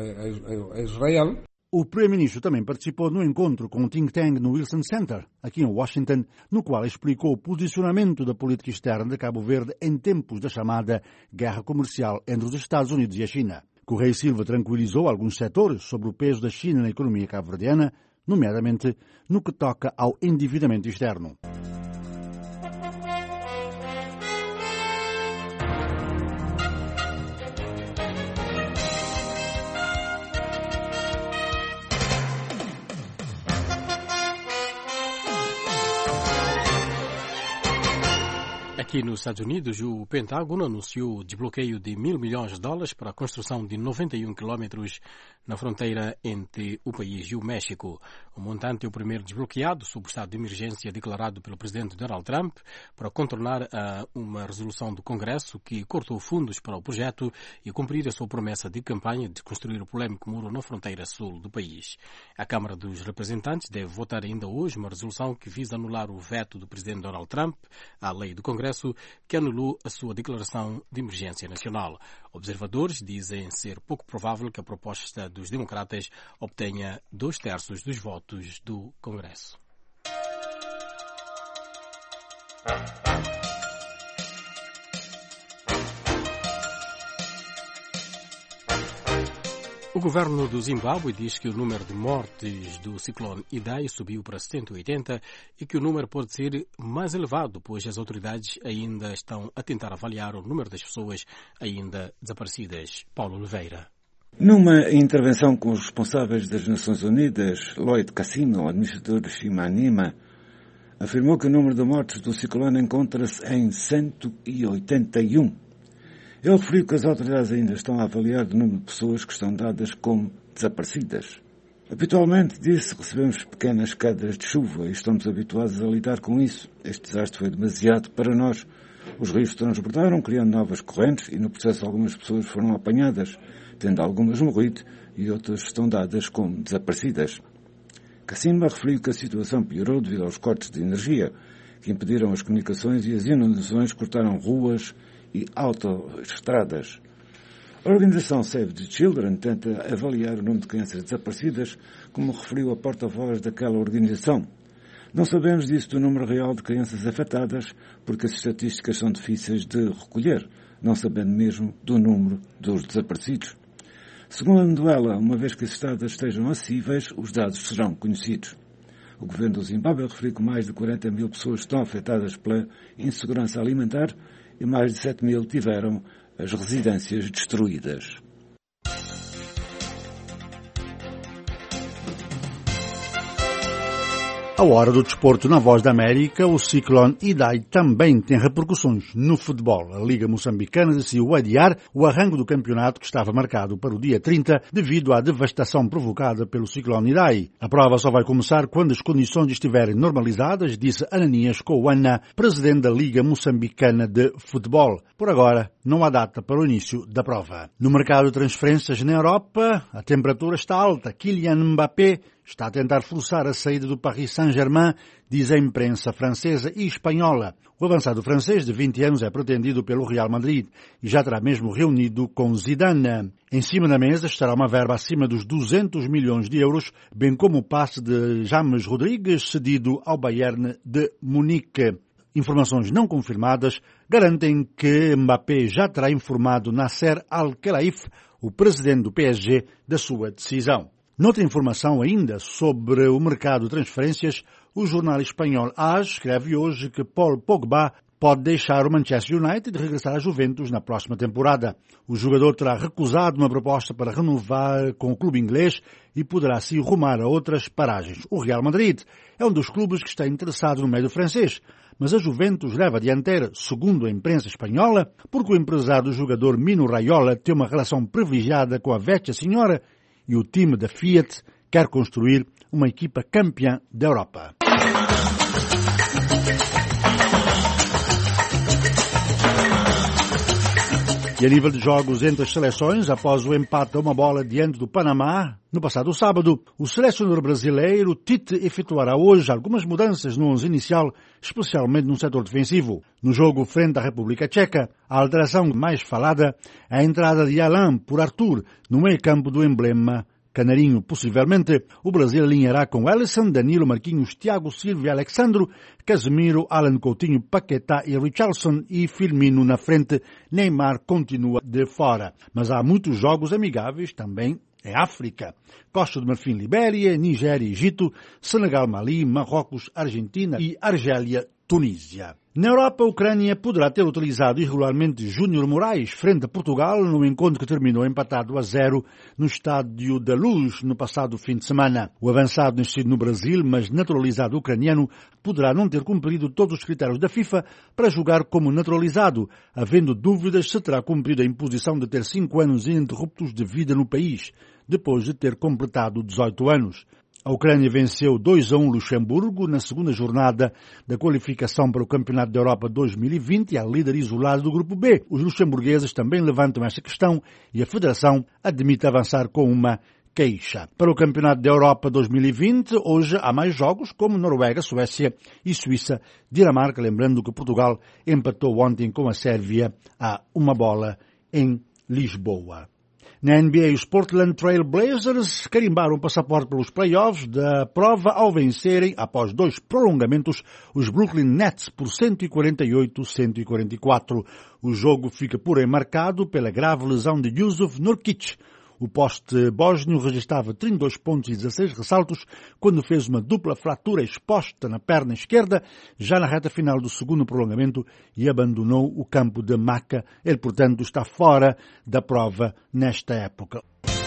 a, a Israel. O primeiro-ministro também participou no encontro com o think tank no Wilson Center, aqui em Washington, no qual explicou o posicionamento da política externa de Cabo Verde em tempos da chamada guerra comercial entre os Estados Unidos e a China. Correia Silva tranquilizou alguns setores sobre o peso da China na economia cabo-verdiana, nomeadamente no que toca ao endividamento externo. Aqui nos Estados Unidos, o Pentágono anunciou o desbloqueio de mil milhões de dólares para a construção de noventa e um quilómetros na fronteira entre o país e o México. O montante é o primeiro desbloqueado sob o estado de emergência declarado pelo presidente Donald Trump para contornar uh, uma resolução do Congresso que cortou fundos para o projeto e cumprir a sua promessa de campanha de construir o polémico muro na fronteira sul do país. A Câmara dos Representantes deve votar ainda hoje uma resolução que visa anular o veto do presidente Donald Trump à lei do Congresso que anulou a sua declaração de emergência nacional. Observadores dizem ser pouco provável que a proposta dos democratas obtenha dois terços dos votos do Congresso. O governo do Zimbábue diz que o número de mortes do ciclone Idai subiu para cento e oitenta e que o número pode ser mais elevado, pois as autoridades ainda estão a tentar avaliar o número das pessoas ainda desaparecidas. Paulo Oliveira. Numa intervenção com os responsáveis das Nações Unidas, Lloyd Cassino, administrador de Shimanima, afirmou que o número de mortes do ciclone encontra-se em cento e oitenta e um. Ele referiu que as autoridades ainda estão a avaliar o número de pessoas que estão dadas como desaparecidas. Habitualmente, disse, recebemos pequenas quedas de chuva e estamos habituados a lidar com isso. Este desastre foi demasiado para nós. Os rios transbordaram, criando novas correntes e no processo algumas pessoas foram apanhadas, tendo algumas morrido e outras estão dadas como desaparecidas. Cassimba referiu que a situação piorou devido aos cortes de energia, que impediram as comunicações e as inundações cortaram ruas e autoestradas. A organização Save the Children tenta avaliar o número de crianças desaparecidas, como referiu a porta-voz daquela organização. Não sabemos disso do número real de crianças afetadas, porque as estatísticas são difíceis de recolher, não sabendo mesmo do número dos desaparecidos. Segundo ela, uma vez que as estradas estejam acessíveis, os dados serão conhecidos. O governo do Zimbábue referiu que mais de quarenta mil pessoas estão afetadas pela insegurança alimentar e mais de sete mil tiveram as residências destruídas. A hora do desporto na Voz da América, o ciclone Idai também tem repercussões no futebol. A Liga Moçambicana decidiu adiar o arranque do campeonato que estava marcado para o dia trinta devido à devastação provocada pelo ciclone Idai. A prova só vai começar quando as condições estiverem normalizadas, disse Ananias Kouana, presidente da Liga Moçambicana de Futebol. Por agora, não há data para o início da prova. No mercado de transferências na Europa, a temperatura está alta. Kylian Mbappé está a tentar forçar a saída do Paris Saint-Germain, diz a imprensa francesa e espanhola. O avançado francês de vinte anos é pretendido pelo Real Madrid e já terá mesmo reunido com Zidane. Em cima da mesa estará uma verba acima dos duzentos milhões de euros, bem como o passe de James Rodrigues cedido ao Bayern de Munique. Informações não confirmadas garantem que Mbappé já terá informado Nasser Al-Khelaifi, o presidente do P S G, da sua decisão. Noutra informação ainda sobre o mercado de transferências, o jornal espanhol AS escreve hoje que Paul Pogba pode deixar o Manchester United e regressar à Juventus na próxima temporada. O jogador terá recusado uma proposta para renovar com o clube inglês e poderá se rumar a outras paragens. O Real Madrid é um dos clubes que está interessado no meio francês, mas a Juventus leva a dianteira, segundo a imprensa espanhola, porque o empresário do jogador Mino Raiola tem uma relação privilegiada com a Vecchia Signora e o time da Fiat quer construir uma equipa campeã da Europa. E a nível de jogos entre as seleções, após o empate a uma bola diante do Panamá, no passado sábado, o selecionador brasileiro Tite efetuará hoje algumas mudanças no onze inicial, especialmente no setor defensivo. No jogo frente à República Tcheca, a alteração mais falada é a entrada de Alain por Arthur no meio-campo do emblema canarinho. Possivelmente, o Brasil alinhará com Alisson, Danilo, Marquinhos, Thiago Silva e Alexandro, Casemiro, Alan Coutinho, Paquetá e Richarlison e Firmino na frente. Neymar continua de fora. Mas há muitos jogos amigáveis também em África. Costa do Marfim, Libéria, Nigéria, Egito, Senegal, Mali, Marrocos, Argentina e Argélia, Tunísia. Na Europa, a Ucrânia poderá ter utilizado irregularmente Júnior Moraes frente a Portugal no encontro que terminou empatado a zero no estádio da Luz no passado fim de semana. O avançado nascido no Brasil, mas naturalizado ucraniano, poderá não ter cumprido todos os critérios da FIFA para jogar como naturalizado, havendo dúvidas se terá cumprido a imposição de ter cinco anos ininterruptos de vida no país, depois de ter completado dezoito anos. A Ucrânia venceu dois a um Luxemburgo na segunda jornada da qualificação para o Campeonato da Europa dois mil e vinte e é líder isolado do Grupo B. Os luxemburgueses também levantam esta questão e a Federação admite avançar com uma queixa. Para o Campeonato da Europa dois mil e vinte, hoje há mais jogos como Noruega, Suécia e Suíça, Dinamarca, lembrando que Portugal empatou ontem com a Sérvia a uma bola em Lisboa. Na N B A, os Portland Trail Blazers carimbaram o passaporte pelos playoffs da prova ao vencerem, após dois prolongamentos, os Brooklyn Nets por cento e quarenta e oito a cento e quarenta e quatro. O jogo fica porém marcado pela grave lesão de Yusuf Nurkic. O poste bósnio registrava trinta e dois pontos e dezasseis ressaltos quando fez uma dupla fratura exposta na perna esquerda, já na reta final do segundo prolongamento, e abandonou o campo de Maca. Ele, portanto, está fora da prova nesta época.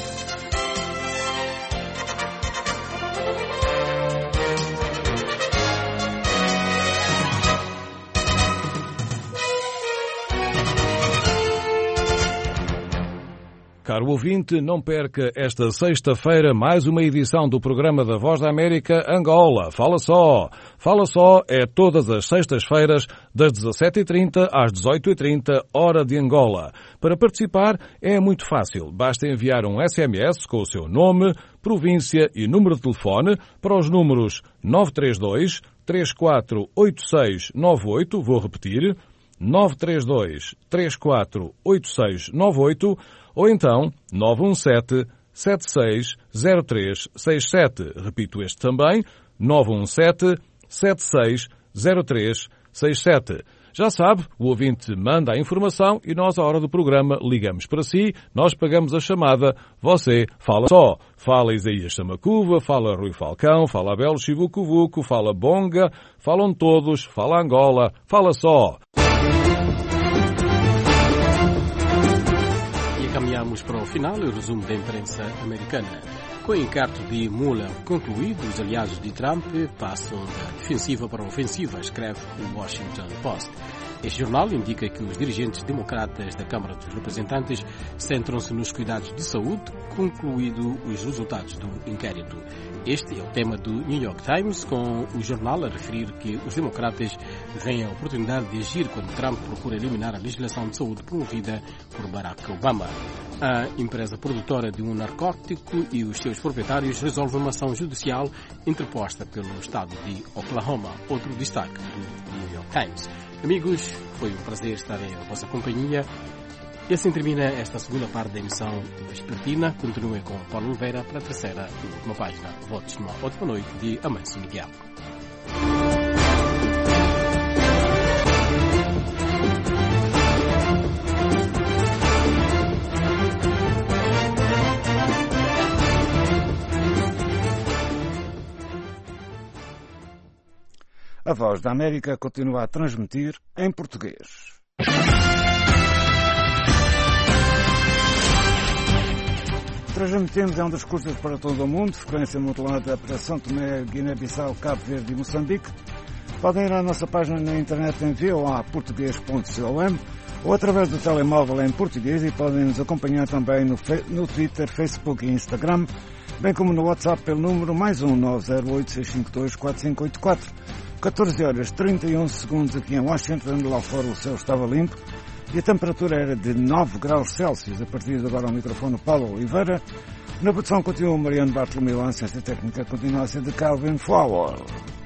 Caro ouvinte, não perca esta sexta-feira mais uma edição do programa da Voz da América Angola. Fala só! Fala só é todas as sextas-feiras das dezassete e trinta às dezoito e trinta, hora de Angola. Para participar é muito fácil. Basta enviar um S M S com o seu nome, província e número de telefone para os números nove três dois, três quatro oito seis nove oito, vou repetir, nove três dois, três quatro oito seis nove oito, ou então nove um sete, sete seis zero três seis sete. Repito este também, nove um sete, sete seis zero três seis sete. Já sabe, o ouvinte manda a informação e nós, à hora do programa, ligamos para si, nós pagamos a chamada, você fala só. Fala Isaías Samacuva, fala Rui Falcão, fala Abel Chivucovuco, fala Bonga, falam todos, fala Angola, fala só. E caminhamos para o final e o resumo da imprensa americana. Com o inquérito de Mueller concluído, os aliados de Trump passam da defensiva para a ofensiva, escreve o Washington Post. Este jornal indica que os dirigentes democratas da Câmara dos Representantes centram-se nos cuidados de saúde, concluído os resultados do inquérito. Este é o tema do New York Times, com o jornal a referir que os democratas veem a oportunidade de agir quando Trump procura eliminar a legislação de saúde promovida por Barack Obama. A empresa produtora de um narcótico e os seus proprietários resolvem uma ação judicial interposta pelo estado de Oklahoma. Outro destaque do New York Times. Amigos, foi um prazer estar em vossa companhia. E assim termina esta segunda parte da emissão vespertina. Continue com Paulo Oliveira para a terceira e última página. Votos numa ótima noite de Amâncio Miguel. A Voz da América continua a transmitir em português. Transmitimos em ondas curtas para todo o mundo, frequência modulada para São Tomé, Guiné-Bissau, Cabo Verde e Moçambique. Podem ir à nossa página na internet em v o a português ponto com ou através do telemóvel em português e podem nos acompanhar também no, no Twitter, Facebook e Instagram, bem como no WhatsApp pelo número mais um nove zero oito seis cinco dois quatro cinco oito quatro. catorze horas e trinta e um segundos aqui em Washington, lá fora o céu estava limpo e a temperatura era de nove graus Celsius. A partir de agora ao microfone Paulo Oliveira. Na produção continua o Mariano Bartolomeu, a assistência técnica continua a ser de Calvin Flower.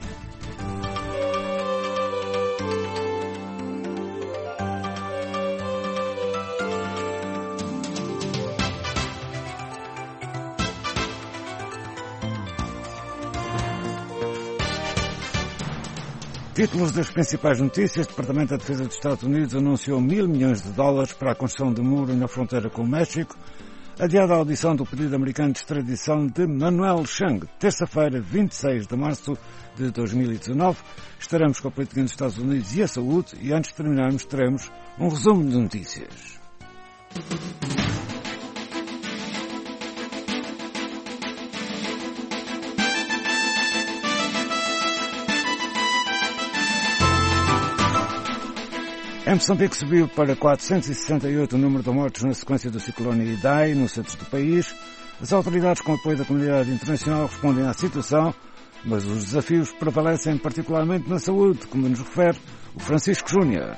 Títulos das principais notícias. O Departamento da Defesa dos Estados Unidos anunciou mil milhões de dólares para a construção de muro na fronteira com o México. Adiada a audição do pedido americano de extradição de Manuel Chang, terça-feira, vinte e seis de março de dois mil e dezanove. Estaremos com a política dos Estados Unidos e a saúde e antes de terminarmos teremos um resumo de notícias. Em Moçambique subiu para quatrocentos e sessenta e oito o número de mortos na sequência do ciclone Idai no centro do país. As autoridades, com apoio da comunidade internacional, respondem à situação, mas os desafios prevalecem particularmente na saúde, como nos refere o Francisco Júnior.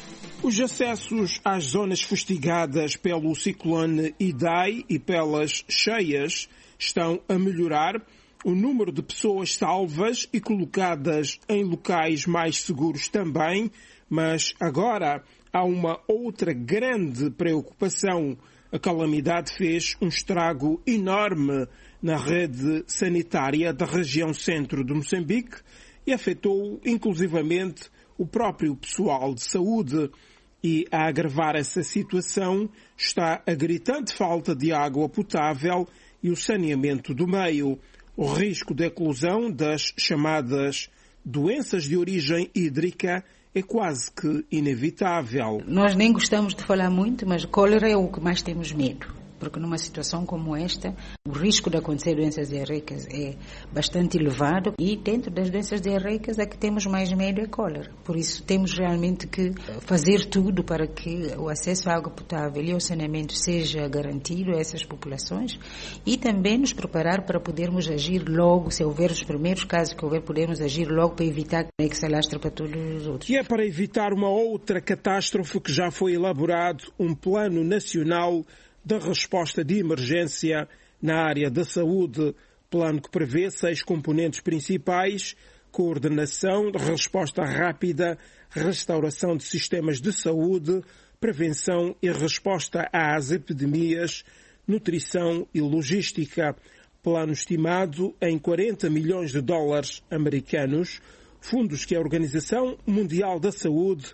Os acessos às zonas fustigadas pelo ciclone Idai e pelas cheias estão a melhorar. O número de pessoas salvas e colocadas em locais mais seguros também. Mas agora há uma outra grande preocupação. A calamidade fez um estrago enorme na rede sanitária da região centro de Moçambique e afetou inclusivamente o próprio pessoal de saúde. E a agravar essa situação está a gritante falta de água potável e o saneamento do meio. O risco de eclosão das chamadas doenças de origem hídrica é quase que inevitável. Nós nem gostamos de falar muito, mas cólera é o que mais temos medo. Porque numa situação como esta, o risco de acontecer doenças diarreicas é bastante elevado e dentro das doenças diarreicas a que temos mais medo é cólera. Por isso temos realmente que fazer tudo para que o acesso à água potável e ao saneamento seja garantido a essas populações e também nos preparar para podermos agir logo, se houver os primeiros casos que houver, podemos agir logo para evitar que se alastre para todos os outros. E é para evitar uma outra catástrofe que já foi elaborado um plano nacional da resposta de emergência na área da saúde, plano que prevê seis componentes principais: coordenação, resposta rápida, restauração de sistemas de saúde, prevenção e resposta às epidemias, nutrição e logística. Plano estimado em quarenta milhões de dólares americanos, fundos que a Organização Mundial da Saúde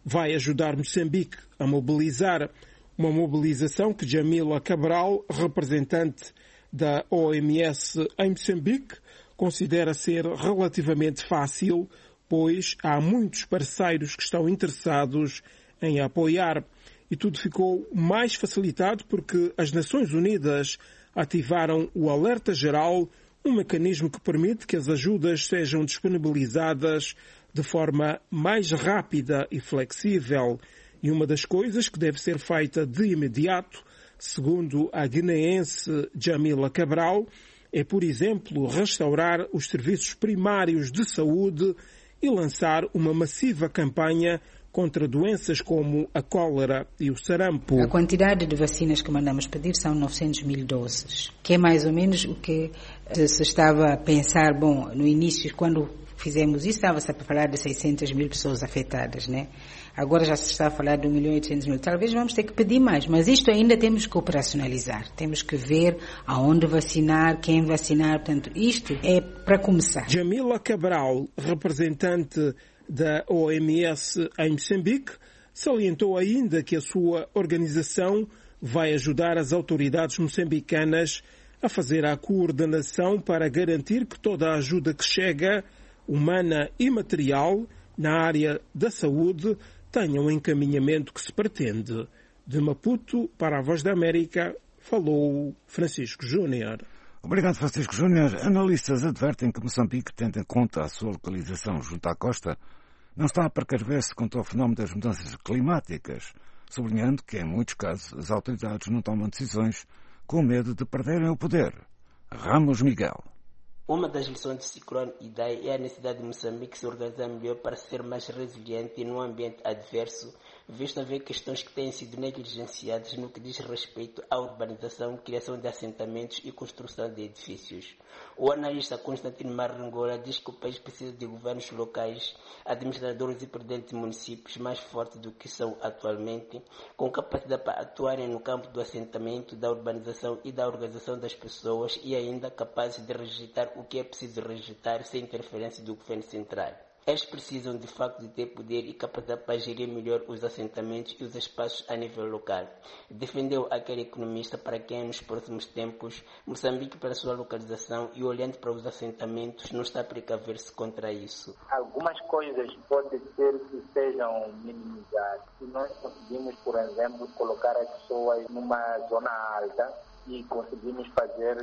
vai ajudar Moçambique a mobilizar, uma mobilização que Jamila Cabral, representante da O M S em Moçambique, considera ser relativamente fácil, pois há muitos parceiros que estão interessados em apoiar. E tudo ficou mais facilitado porque as Nações Unidas ativaram o Alerta Geral, um mecanismo que permite que as ajudas sejam disponibilizadas de forma mais rápida e flexível. E uma das coisas que deve ser feita de imediato, segundo a guineense Jamila Cabral, é, por exemplo, restaurar os serviços primários de saúde e lançar uma massiva campanha contra doenças como a cólera e o sarampo. A quantidade de vacinas que mandamos pedir são novecentas mil doses, que é mais ou menos o que se estava a pensar. Bom, no início, quando fizemos isso, estava-se a falar de seiscentas mil pessoas afetadas, né? Agora já se está a falar de um milhão e oitocentos mil. Talvez vamos ter que pedir mais, mas isto ainda temos que operacionalizar. Temos que ver aonde vacinar, quem vacinar. Portanto, isto é para começar. Jamila Cabral, representante da O M S em Moçambique, salientou ainda que a sua organização vai ajudar as autoridades moçambicanas a fazer a coordenação para garantir que toda a ajuda que chega, humana e material, na área da saúde, tenha o encaminhamento que se pretende. De Maputo, para a Voz da América, falou Francisco Júnior. Obrigado, Francisco Júnior. Analistas advertem que Moçambique, tendo em conta a sua localização junto à costa, não está a precaver-se contra o fenómeno das mudanças climáticas, sublinhando que, em muitos casos, as autoridades não tomam decisões com medo de perderem o poder. Ramos Miguel. Uma das lições do ciclone Idai é a necessidade de Moçambique se organizar melhor para ser mais resiliente num ambiente adverso, visto haver questões que têm sido negligenciadas no que diz respeito à urbanização, criação de assentamentos e construção de edifícios. O analista Constantino Marangola diz que o país precisa de governos locais, administradores e presidentes de municípios mais fortes do que são atualmente, com capacidade para atuarem no campo do assentamento, da urbanização e da organização das pessoas e ainda capazes de rejeitar o que é preciso rejeitar sem interferência do governo central. Eles precisam de facto de ter poder e capacidade para gerir melhor os assentamentos e os espaços a nível local. Defendeu aquele economista para quem nos próximos tempos Moçambique, pela sua localização e olhando para os assentamentos, não está a precaver-se contra isso. Algumas coisas podem ser que sejam minimizadas. Se nós conseguimos, por exemplo, colocar as pessoas numa zona alta, e conseguimos fazer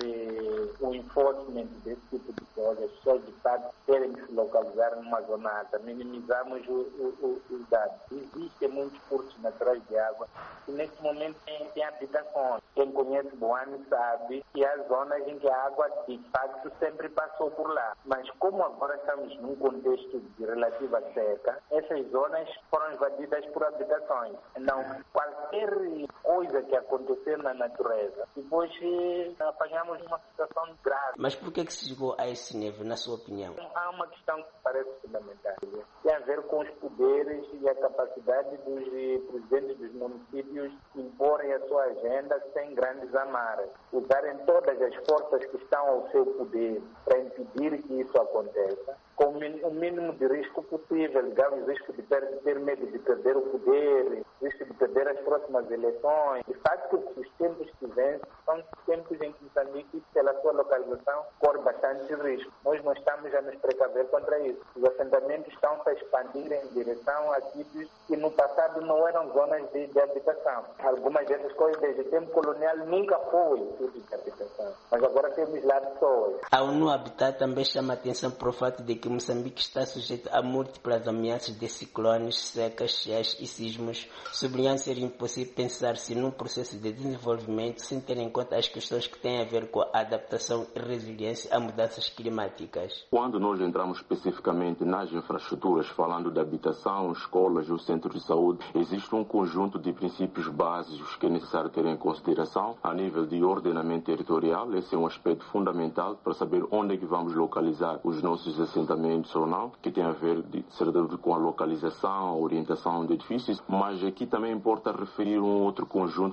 o um enforcement desse tipo de coisas, as pessoas de fato terem que se localizar numa zona alta, minimizamos o, o, o, os dados. Existem muitos cursos naturais de água e nesse momento tem, tem habitações. Quem conhece Boane sabe que há zonas em que a água de facto sempre passou por lá. Mas como agora estamos num contexto de relativa seca, essas zonas foram invadidas por habitações. Então, qualquer coisa que acontecer na natureza, depois apanhamos uma situação grave. Mas por que que se chegou a esse nível, na sua opinião? Há uma questão que parece fundamental. Tem a ver com os poderes e a capacidade dos presidentes dos municípios imporem a sua agenda sem grandes amarras. Usarem todas as forças que estão ao seu poder para impedir que isso aconteça, com o mínimo de risco possível, digamos, risco de ter medo de perder o poder, risco de perder as próximas eleições. De facto, os tempos que vêm são tempos em que Moçambique, pela sua localização, corre bastante risco. Nós não estamos a nos precaver contra isso. Os assentamentos estão a expandir em direção a sítios que no passado não eram zonas de, de habitação. Algumas dessas coisas, desde o tempo colonial, nunca foi sítio de habitação. Mas agora temos lá pessoas. A ONU Habitat também chama a atenção para o fato de que Moçambique está sujeito a múltiplas ameaças de ciclones, secas, cheias e sismos, sublinhando ser impossível pensar-se num processo de desenvolvimento sem ter em conta as questões que têm a ver com a adaptação e resiliência a mudanças climáticas. Quando nós entramos especificamente nas infraestruturas, falando de habitação, escolas e o centro de saúde, existe um conjunto de princípios básicos que é necessário ter em consideração a nível de ordenamento territorial. Esse é um aspecto fundamental para saber onde é que vamos localizar os nossos assentamentos ou não, que tem a ver de, com a localização, a orientação de edifícios, mas aqui também importa referir um outro conjunto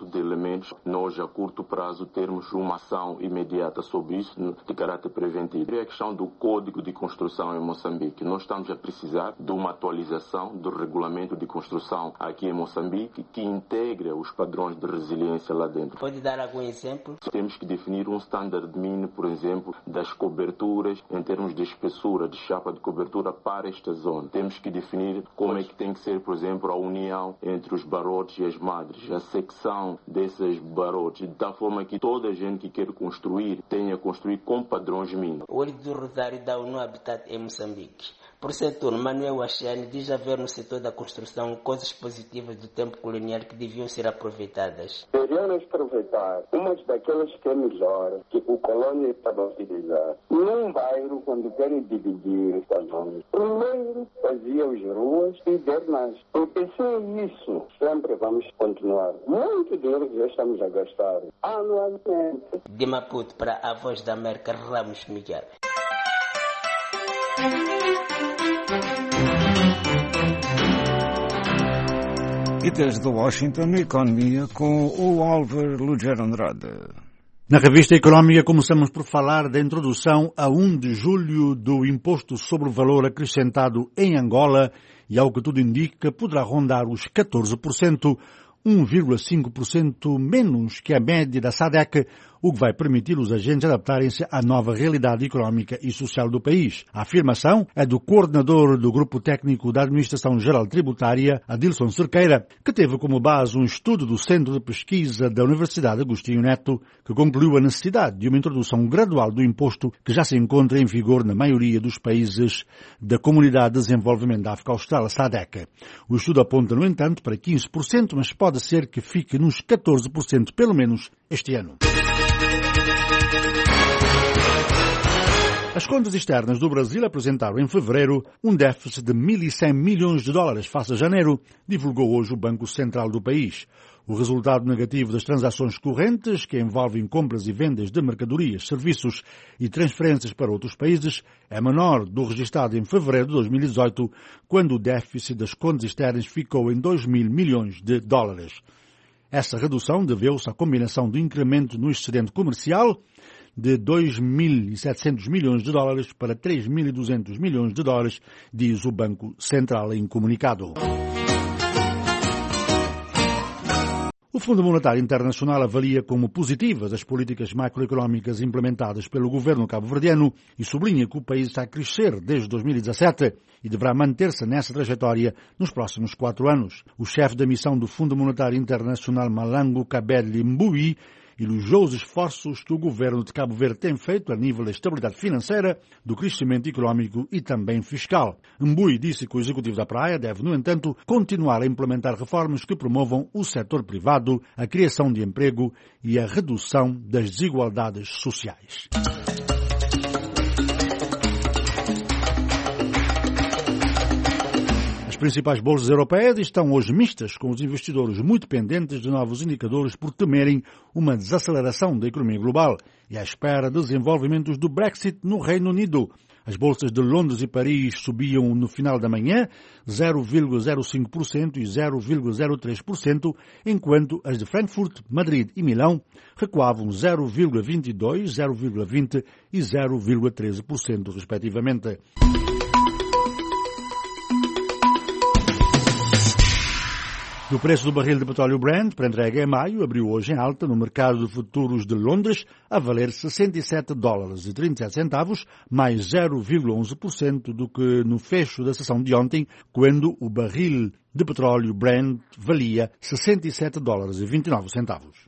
de elementos, nós a curto prazo termos uma ação imediata sobre isso de caráter preventivo. É a questão do Código de Construção em Moçambique. Nós estamos a precisar de uma atualização do regulamento de construção aqui em Moçambique que integre os padrões de resiliência lá dentro. Pode dar algum exemplo? Temos que definir um standard mínimo, por exemplo, das coberturas em termos de espessura, de chapa de cobertura para esta zona. Temos que definir como é que tem que ser, por exemplo, a união entre os barrotes e as madres, a secção desses barrotes, de tal forma que toda a gente que quer construir tenha construir com padrões mínimos. O olho do Rosário da ONU Habitat em Moçambique. Por setor, Manuel Wachani diz haver no setor da construção coisas positivas do tempo colonial que deviam ser aproveitadas. Deveriam aproveitar uma daquelas que é melhor, que o colônia estava a utilizar. Num bairro, quando querem dividir os salões, primeiro fazia as ruas e demais. Porque sem isso, sempre vamos continuar. Muito dinheiro que já estamos a gastar anualmente. De Maputo para a Voz da América, Ramos Miguel. E desde Washington, Economia, com o Álvaro Lugero Andrade. Na revista Económica começamos por falar da introdução a primeiro de julho do Imposto sobre o Valor Acrescentado em Angola e, ao que tudo indica, poderá rondar os catorze por cento, um vírgula cinco por cento menos que a média da SADC, o que vai permitir os agentes adaptarem-se à nova realidade económica e social do país. A afirmação é do coordenador do Grupo Técnico da Administração Geral Tributária, Adilson Cerqueira, que teve como base um estudo do Centro de Pesquisa da Universidade Agostinho Neto, que concluiu a necessidade de uma introdução gradual do imposto que já se encontra em vigor na maioria dos países da Comunidade de Desenvolvimento da África Austral, SADC. O estudo aponta, no entanto, para quinze por cento, mas pode ser que fique nos catorze por cento, pelo menos este ano. As contas externas do Brasil apresentaram em fevereiro um déficit de mil e cem milhões de dólares face a janeiro, divulgou hoje o Banco Central do país. O resultado negativo das transações correntes, que envolvem compras e vendas de mercadorias, serviços e transferências para outros países, é menor do registrado em fevereiro de dois mil e dezoito, quando o déficit das contas externas ficou em dois mil milhões de dólares. Essa redução deveu-se à combinação do incremento no excedente comercial de dois mil e setecentos milhões de dólares para três mil e duzentos milhões de dólares, diz o Banco Central em comunicado. O Fundo Monetário Internacional avalia como positivas as políticas macroeconómicas implementadas pelo governo cabo-verdiano e sublinha que o país está a crescer desde dois mil e dezassete e deverá manter-se nessa trajetória nos próximos quatro anos. O chefe da missão do Fundo Monetário Internacional, Malango Kabeli Mbui, elogiou os esforços que o governo de Cabo Verde tem feito a nível da estabilidade financeira, do crescimento económico e também fiscal. Mbui disse que o executivo da praia deve, no entanto, continuar a implementar reformas que promovam o setor privado, a criação de emprego e a redução das desigualdades sociais. As principais bolsas europeias estão hoje mistas, com os investidores muito pendentes de novos indicadores por temerem uma desaceleração da economia global e à espera de desenvolvimentos do Brexit no Reino Unido. As bolsas de Londres e Paris subiam no final da manhã zero vírgula zero cinco por cento e zero vírgula zero três por cento, enquanto as de Frankfurt, Madrid e Milão recuavam zero vírgula vinte e dois por cento, zero vírgula vinte por cento e zero vírgula treze por cento, respectivamente. O preço do barril de petróleo Brent, para entrega em maio, abriu hoje em alta no mercado de futuros de Londres, a valer sessenta e sete dólares e trinta e sete centavos, mais zero vírgula onze por cento do que no fecho da sessão de ontem, quando o barril de petróleo Brent valia sessenta e sete dólares e vinte e nove centavos.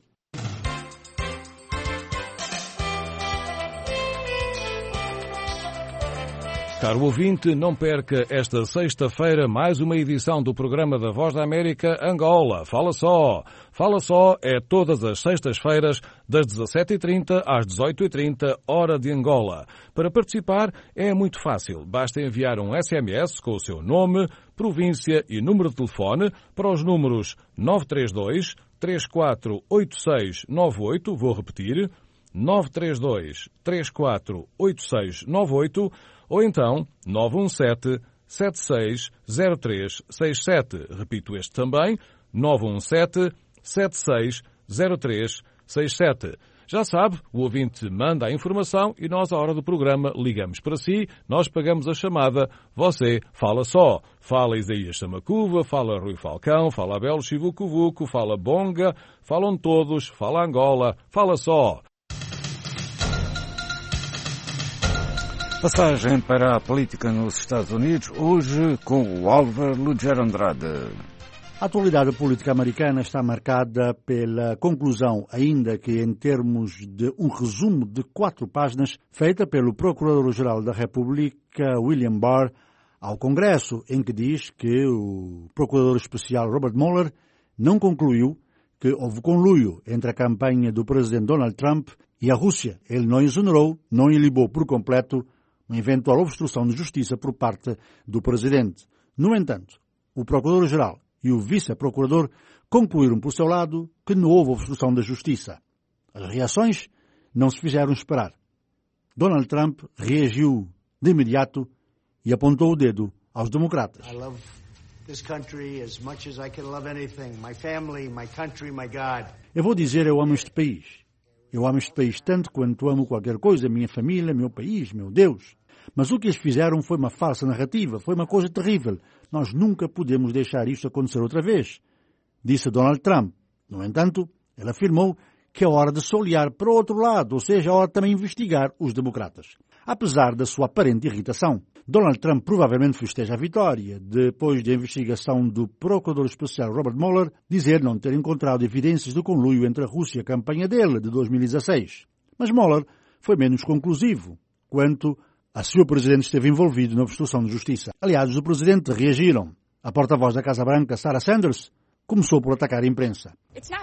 Caro ouvinte, não perca esta sexta-feira mais uma edição do programa da Voz da América Angola. Fala só! Fala só é todas as sextas-feiras, das dezassete e trinta às dezoito e trinta, hora de Angola. Para participar é muito fácil. Basta enviar um S M S com o seu nome, província e número de telefone para os números nove três dois, três quatro oito seis nove oito, vou repetir, nove três dois, três quatro oito seis nove oito, ou então nove um sete, sete seis zero três seis sete. Repito este também, nove um sete, sete seis zero três seis sete. Já sabe, o ouvinte manda a informação e nós, à hora do programa, ligamos para si, nós pagamos a chamada, você fala só. Fala Isaías Samacuva, fala Rui Falcão, fala Abel Chivucovuco, fala Bonga, falam todos, fala Angola, fala só. Passagem para a política nos Estados Unidos, hoje com o Álvaro Lugero Andrade. A atualidade política americana está marcada pela conclusão, ainda que em termos de um resumo de quatro páginas, feita pelo Procurador-Geral da República, William Barr, ao Congresso, em que diz que o Procurador Especial Robert Mueller não concluiu que houve conluio entre a campanha do presidente Donald Trump e a Rússia. Ele não exonerou, não ilibou por completo uma eventual obstrução de justiça por parte do presidente. No entanto, o Procurador-Geral e o Vice-Procurador concluíram por seu lado que não houve obstrução da justiça. As reações não se fizeram esperar. Donald Trump reagiu de imediato e apontou o dedo aos democratas. I love this country as much as I can love anything. My family, my country, my God. Eu vou dizer, eu amo este país. Eu amo este país tanto quanto amo qualquer coisa, minha família, meu país, meu Deus. Mas o que eles fizeram foi uma falsa narrativa, foi uma coisa terrível. Nós nunca podemos deixar isto acontecer outra vez, disse Donald Trump. No entanto, ele afirmou que é hora de se olhar para o outro lado, ou seja, é hora de também investigar os democratas. Apesar da sua aparente irritação, Donald Trump provavelmente festeja a vitória, depois da investigação do Procurador Especial Robert Mueller dizer não ter encontrado evidências de conluio entre a Rússia e a campanha dele, de dois mil e dezasseis. Mas Mueller foi menos conclusivo quanto a se o presidente esteve envolvido na obstrução de justiça. Aliados do presidente reagiram. A porta-voz da Casa Branca, Sarah Sanders, começou por atacar a imprensa.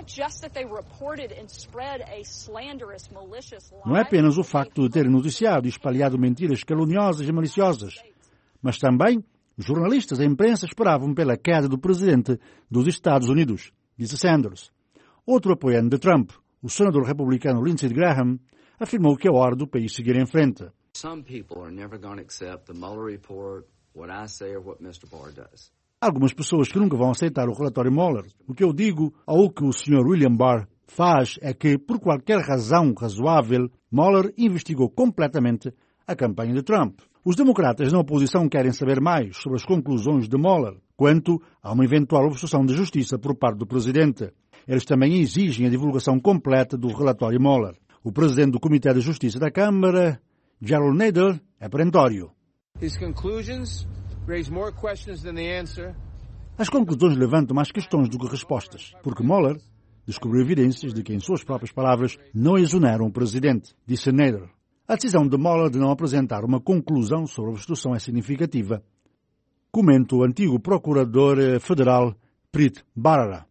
Não é apenas o facto de terem noticiado e espalhado mentiras caluniosas e maliciosas, mas também os jornalistas e a imprensa esperavam pela queda do presidente dos Estados Unidos, disse Sanders. Outro apoiante de Trump, o senador republicano Lindsey Graham, afirmou que é hora do país seguir em frente. Some people are never going to accept the Mueller report, what I say or what mister Barr does. Algumas pessoas que nunca vão aceitar o relatório Mueller. O que eu digo, ou o que o senhor William Barr faz, é que, por qualquer razão razoável, Mueller investigou completamente a campanha de Trump. Os democratas na oposição querem saber mais sobre as conclusões de Mueller, quanto a uma eventual obstrução de justiça por parte do presidente. Eles também exigem a divulgação completa do relatório Mueller. O presidente do Comitê de Justiça da Câmara, Gerald Nadler, é perentório. His conclusions raise more questions than the answer. As conclusões levantam mais questões do que respostas, porque Mueller descobriu evidências de que, em suas próprias palavras, não exoneram o presidente, disse Nadler. A decisão de Mueller de não apresentar uma conclusão sobre a obstrução é significativa, comenta o antigo procurador federal Preet Bharara.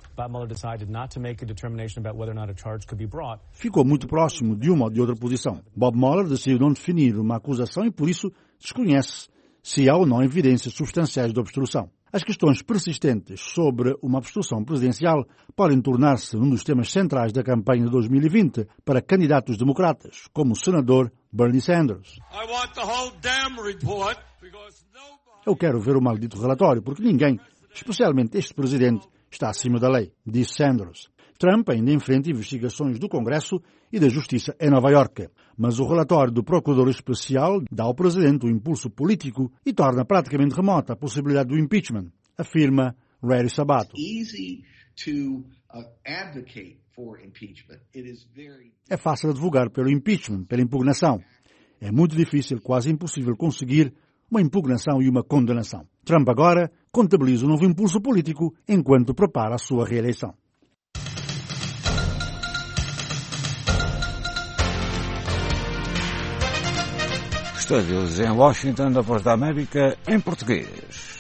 Ficou muito próximo de uma ou de outra posição. Bob Mueller decidiu não definir uma acusação e, por isso, desconhece se há ou não evidências substanciais de obstrução. As questões persistentes sobre uma obstrução presidencial podem tornar-se um dos temas centrais da campanha de dois mil e vinte para candidatos democratas, como o senador Bernie Sanders. Eu quero ver o maldito relatório, porque ninguém, especialmente este presidente, está acima da lei, disse Sanders. Trump ainda enfrenta investigações do Congresso e da Justiça em Nova Iorque, mas o relatório do Procurador Especial dá ao presidente um impulso político e torna praticamente remota a possibilidade do impeachment, afirma Larry Sabato. É fácil advogar pelo impeachment, pela impugnação. É muito difícil, quase impossível conseguir uma impugnação e uma condenação. Trump agora contabiliza um novo impulso político enquanto prepara a sua reeleição. Estúdios em Washington, da Voz da América, em português.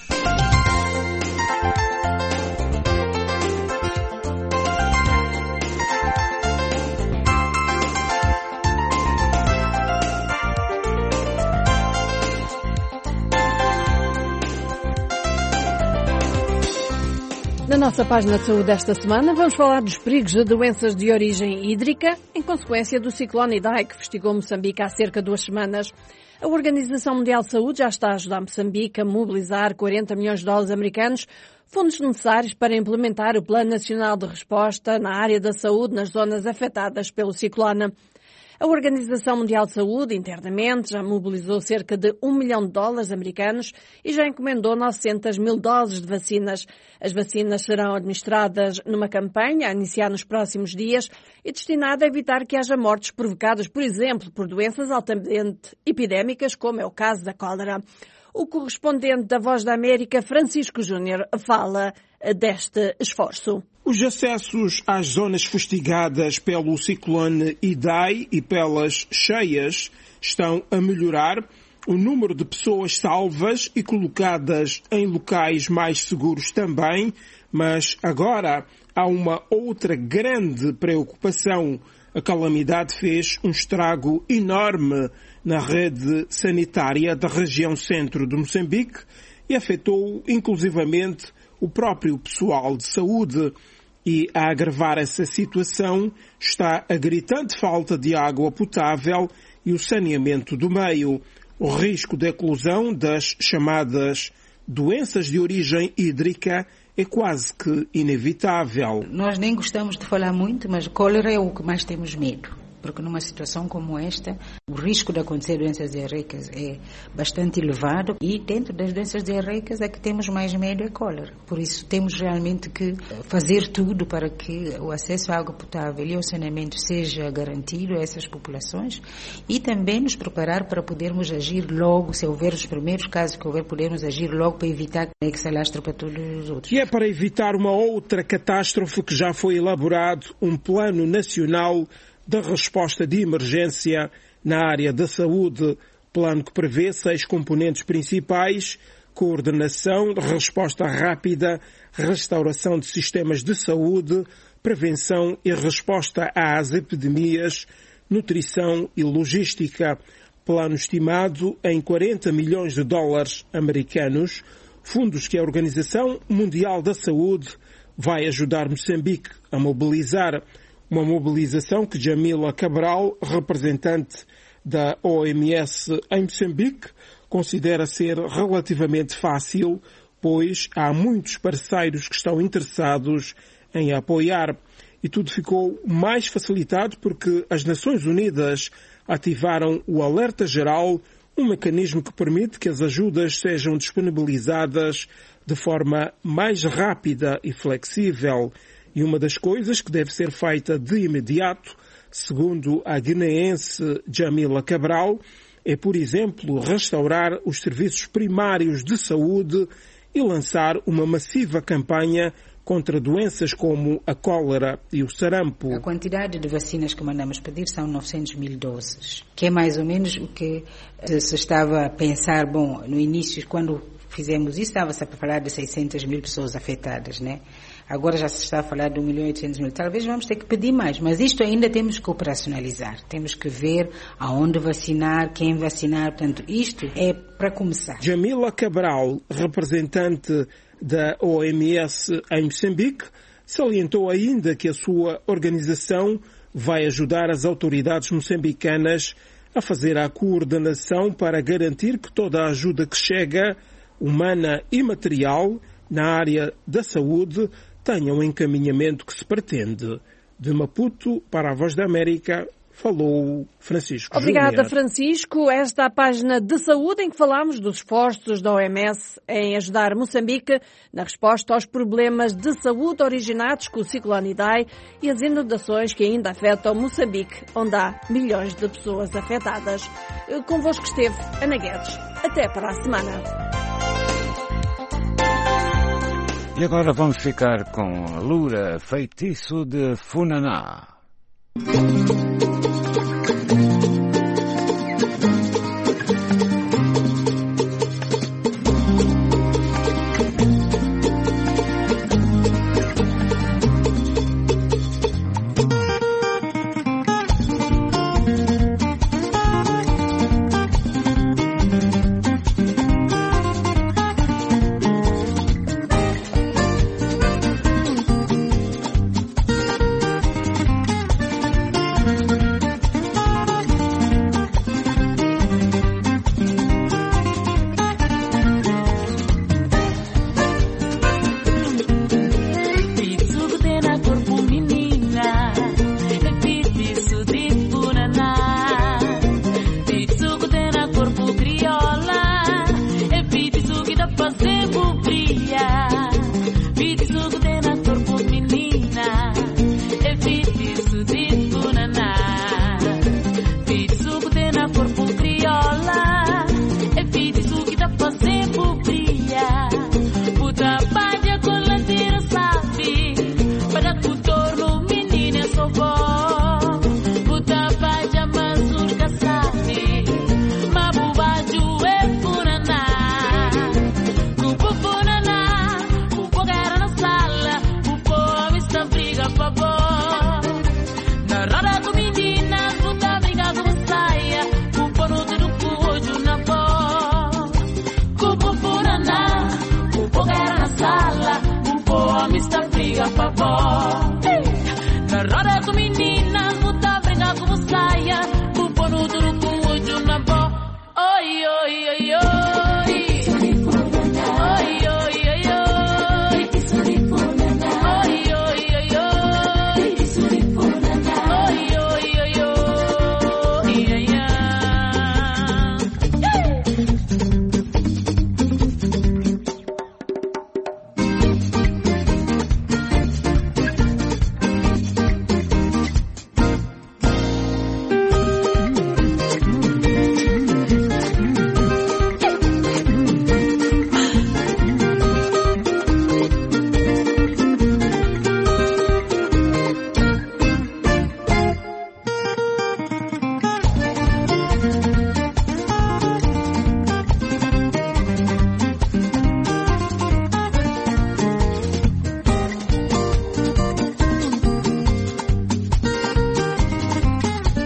Na nossa página de saúde esta semana vamos falar dos perigos de doenças de origem hídrica em consequência do ciclone Idai que festigou Moçambique há cerca de duas semanas. A Organização Mundial de Saúde já está a ajudar Moçambique a mobilizar quarenta milhões de dólares americanos, fundos necessários para implementar o Plano Nacional de Resposta na área da saúde nas zonas afetadas pelo ciclone. A Organização Mundial de Saúde, internamente, já mobilizou cerca de um milhão de dólares americanos e já encomendou novecentas mil doses de vacinas. As vacinas serão administradas numa campanha a iniciar nos próximos dias e destinada a evitar que haja mortes provocadas, por exemplo, por doenças altamente epidémicas, como é o caso da cólera. O correspondente da Voz da América, Francisco Júnior, fala deste esforço. Os acessos às zonas fustigadas pelo ciclone Idai e pelas cheias estão a melhorar. O número de pessoas salvas e colocadas em locais mais seguros também, mas agora há uma outra grande preocupação. A calamidade fez um estrago enorme na rede sanitária da região centro de Moçambique e afetou inclusivamente o próprio pessoal de saúde. E a agravar essa situação está a gritante falta de água potável e o saneamento do meio. O risco de eclosão das chamadas doenças de origem hídrica é quase que inevitável. Nós nem gostamos de falar muito, mas cólera é o que mais temos medo. Porque numa situação como esta, o risco de acontecer doenças diarreicas é bastante elevado e dentro das doenças diarreicas é que temos mais medo é cólera. Por isso temos realmente que fazer tudo para que o acesso à água potável e ao saneamento seja garantido a essas populações e também nos preparar para podermos agir logo, se houver os primeiros casos que houver, podermos agir logo para evitar que se alastre para todos os outros. E é para evitar uma outra catástrofe que já foi elaborado um plano nacional da resposta de emergência na área da saúde, plano que prevê seis componentes principais: coordenação, resposta rápida, restauração de sistemas de saúde, prevenção e resposta às epidemias, nutrição e logística. Plano estimado em quarenta milhões de dólares americanos, fundos que a Organização Mundial da Saúde vai ajudar Moçambique a mobilizar. Uma mobilização que Jamila Cabral, representante da O M S em Moçambique, considera ser relativamente fácil, pois há muitos parceiros que estão interessados em apoiar. E tudo ficou mais facilitado porque as Nações Unidas ativaram o Alerta Geral, um mecanismo que permite que as ajudas sejam disponibilizadas de forma mais rápida e flexível. E uma das coisas que deve ser feita de imediato, segundo a guineense Jamila Cabral, é, por exemplo, restaurar os serviços primários de saúde e lançar uma massiva campanha contra doenças como a cólera e o sarampo. A quantidade de vacinas que mandamos pedir são novecentas mil doses, que é mais ou menos o que se estava a pensar. Bom, no início, quando fizemos isso, estava-se a falar de seiscentas mil pessoas afetadas, né? Agora já se está a falar de um milhão e oitocentos mil. Talvez vamos ter que pedir mais, mas isto ainda temos que operacionalizar. Temos que ver aonde vacinar, quem vacinar. Portanto, isto é para começar. Jamila Cabral, representante da O M S em Moçambique, salientou ainda que a sua organização vai ajudar as autoridades moçambicanas a fazer a coordenação para garantir que toda a ajuda que chega, humana e material, na área da saúde, tenha o encaminhamento que se pretende. De Maputo, para a Voz da América, falou Francisco Obrigada, Júnior. Francisco. Esta é a página de saúde em que falamos dos esforços da O M S em ajudar Moçambique na resposta aos problemas de saúde originados com o ciclone Idai e as inundações que ainda afetam Moçambique, onde há milhões de pessoas afetadas. Convosco esteve Ana Guedes. Até para a semana. E agora vamos ficar com a Lura, Feitiço de Funaná.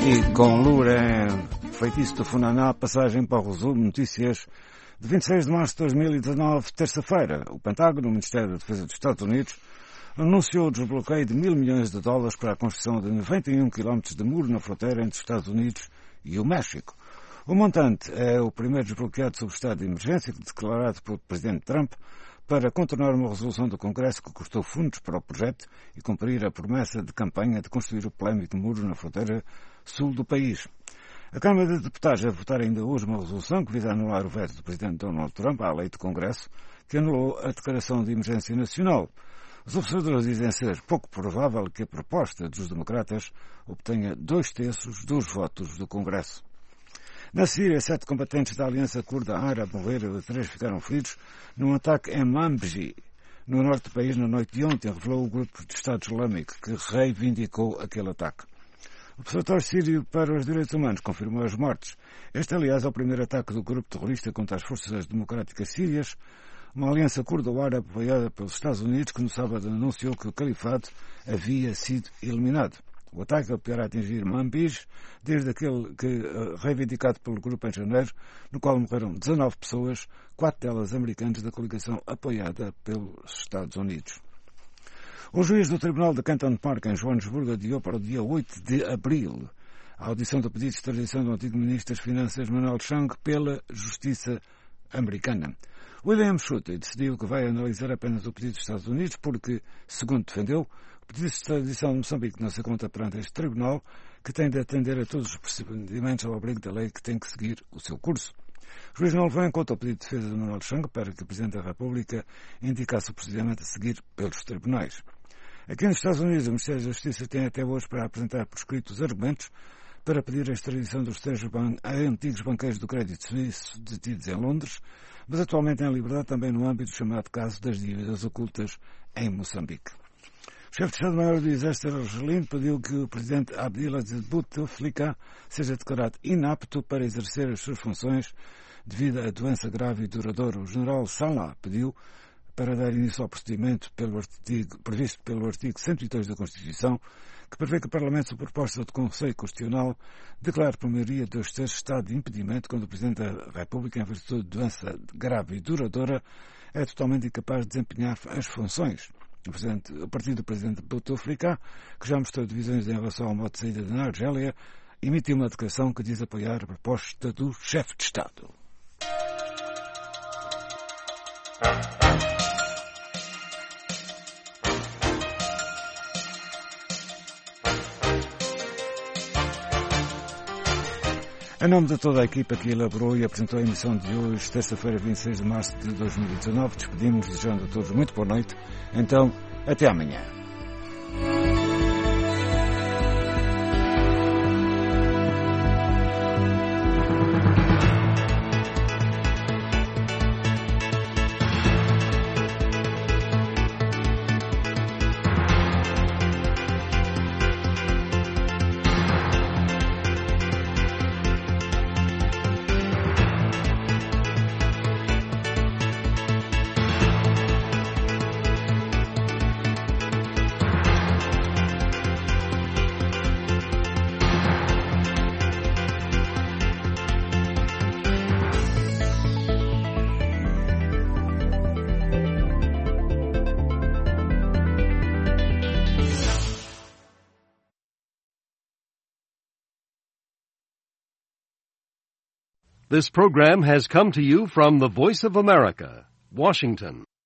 E com Luren, feitiço do Funaná, passagem para o resumo notícias de vinte e seis de março de dois mil e dezanove, terça-feira. O Pentágono, o Ministério da Defesa dos Estados Unidos, anunciou o desbloqueio de mil milhões de dólares para a construção de noventa e um quilómetros de muro na fronteira entre os Estados Unidos e o México. O montante é o primeiro desbloqueado sob o estado de emergência declarado pelo Presidente Trump para contornar uma resolução do Congresso que custou fundos para o projeto e cumprir a promessa de campanha de construir o polémico muro na fronteira sul do país. A Câmara de Deputados vai votar ainda hoje uma resolução que visa anular o veto do Presidente Donald Trump à lei do Congresso que anulou a declaração de emergência nacional. Os observadores dizem ser pouco provável que a proposta dos democratas obtenha dois terços dos votos do Congresso. Na Síria, sete combatentes da Aliança Curda Árabe morreram e três ficaram feridos num ataque em Manbij, no norte do país, na noite de ontem, revelou o grupo de Estado Islâmico, que reivindicou aquele ataque. O Observatório Sírio para os Direitos Humanos confirmou as mortes. Este, aliás, é o primeiro ataque do grupo terrorista contra as forças democráticas sírias, uma aliança curdo-árabe apoiada pelos Estados Unidos, que no sábado anunciou que o califado havia sido eliminado. O ataque poderá atingir Manbij, desde aquele que, reivindicado pelo grupo em janeiro, no qual morreram dezanove pessoas, quatro delas americanas da coligação apoiada pelos Estados Unidos. O juiz do Tribunal de Canton Park, em Joanesburgo, adiou para o dia oito de abril a audição do pedido de extradição do antigo Ministro das Finanças Manuel Chang pela Justiça americana. William Schutte decidiu que vai analisar apenas o pedido dos Estados Unidos porque, segundo defendeu, o pedido de extradição de Moçambique não se conta perante este tribunal, que tem de atender a todos os procedimentos ao abrigo da lei que tem que seguir o seu curso. O juiz não levou em conta o pedido de defesa de Manuel Chang para que o Presidente da República indicasse o procedimento a seguir pelos tribunais. Aqui nos Estados Unidos, o Ministério da Justiça tem até hoje para apresentar por escrito os argumentos para pedir a extradição dos três ban- antigos banqueiros do crédito suíço detidos em Londres, mas atualmente em liberdade também no âmbito do chamado caso das dívidas ocultas em Moçambique. O chefe de Estado-Maior do Exército argelino pediu que o presidente Abdelaziz Bouteflika seja declarado inapto para exercer as suas funções devido à doença grave e duradoura. O general Salah pediu para dar início ao procedimento pelo artigo, previsto pelo artigo cento e dois da Constituição, que prevê que o Parlamento, sob proposta do Conselho Constitucional, declare por maioria dois terços estado de impedimento quando o Presidente da República, em virtude de doença grave e duradoura, é totalmente incapaz de desempenhar as funções. O, presidente, o partido do Presidente Bouteflika, que já mostrou divisões em relação ao modo de saída da Argélia, emitiu uma declaração que diz apoiar a proposta do chefe de Estado. Em nome de toda a equipa que elaborou e apresentou a emissão de hoje, terça-feira, vinte e seis de março de dois mil e dezanove, despedimos desejando a todos muito boa noite. Então, até amanhã. This program has come to you from the Voice of America, Washington.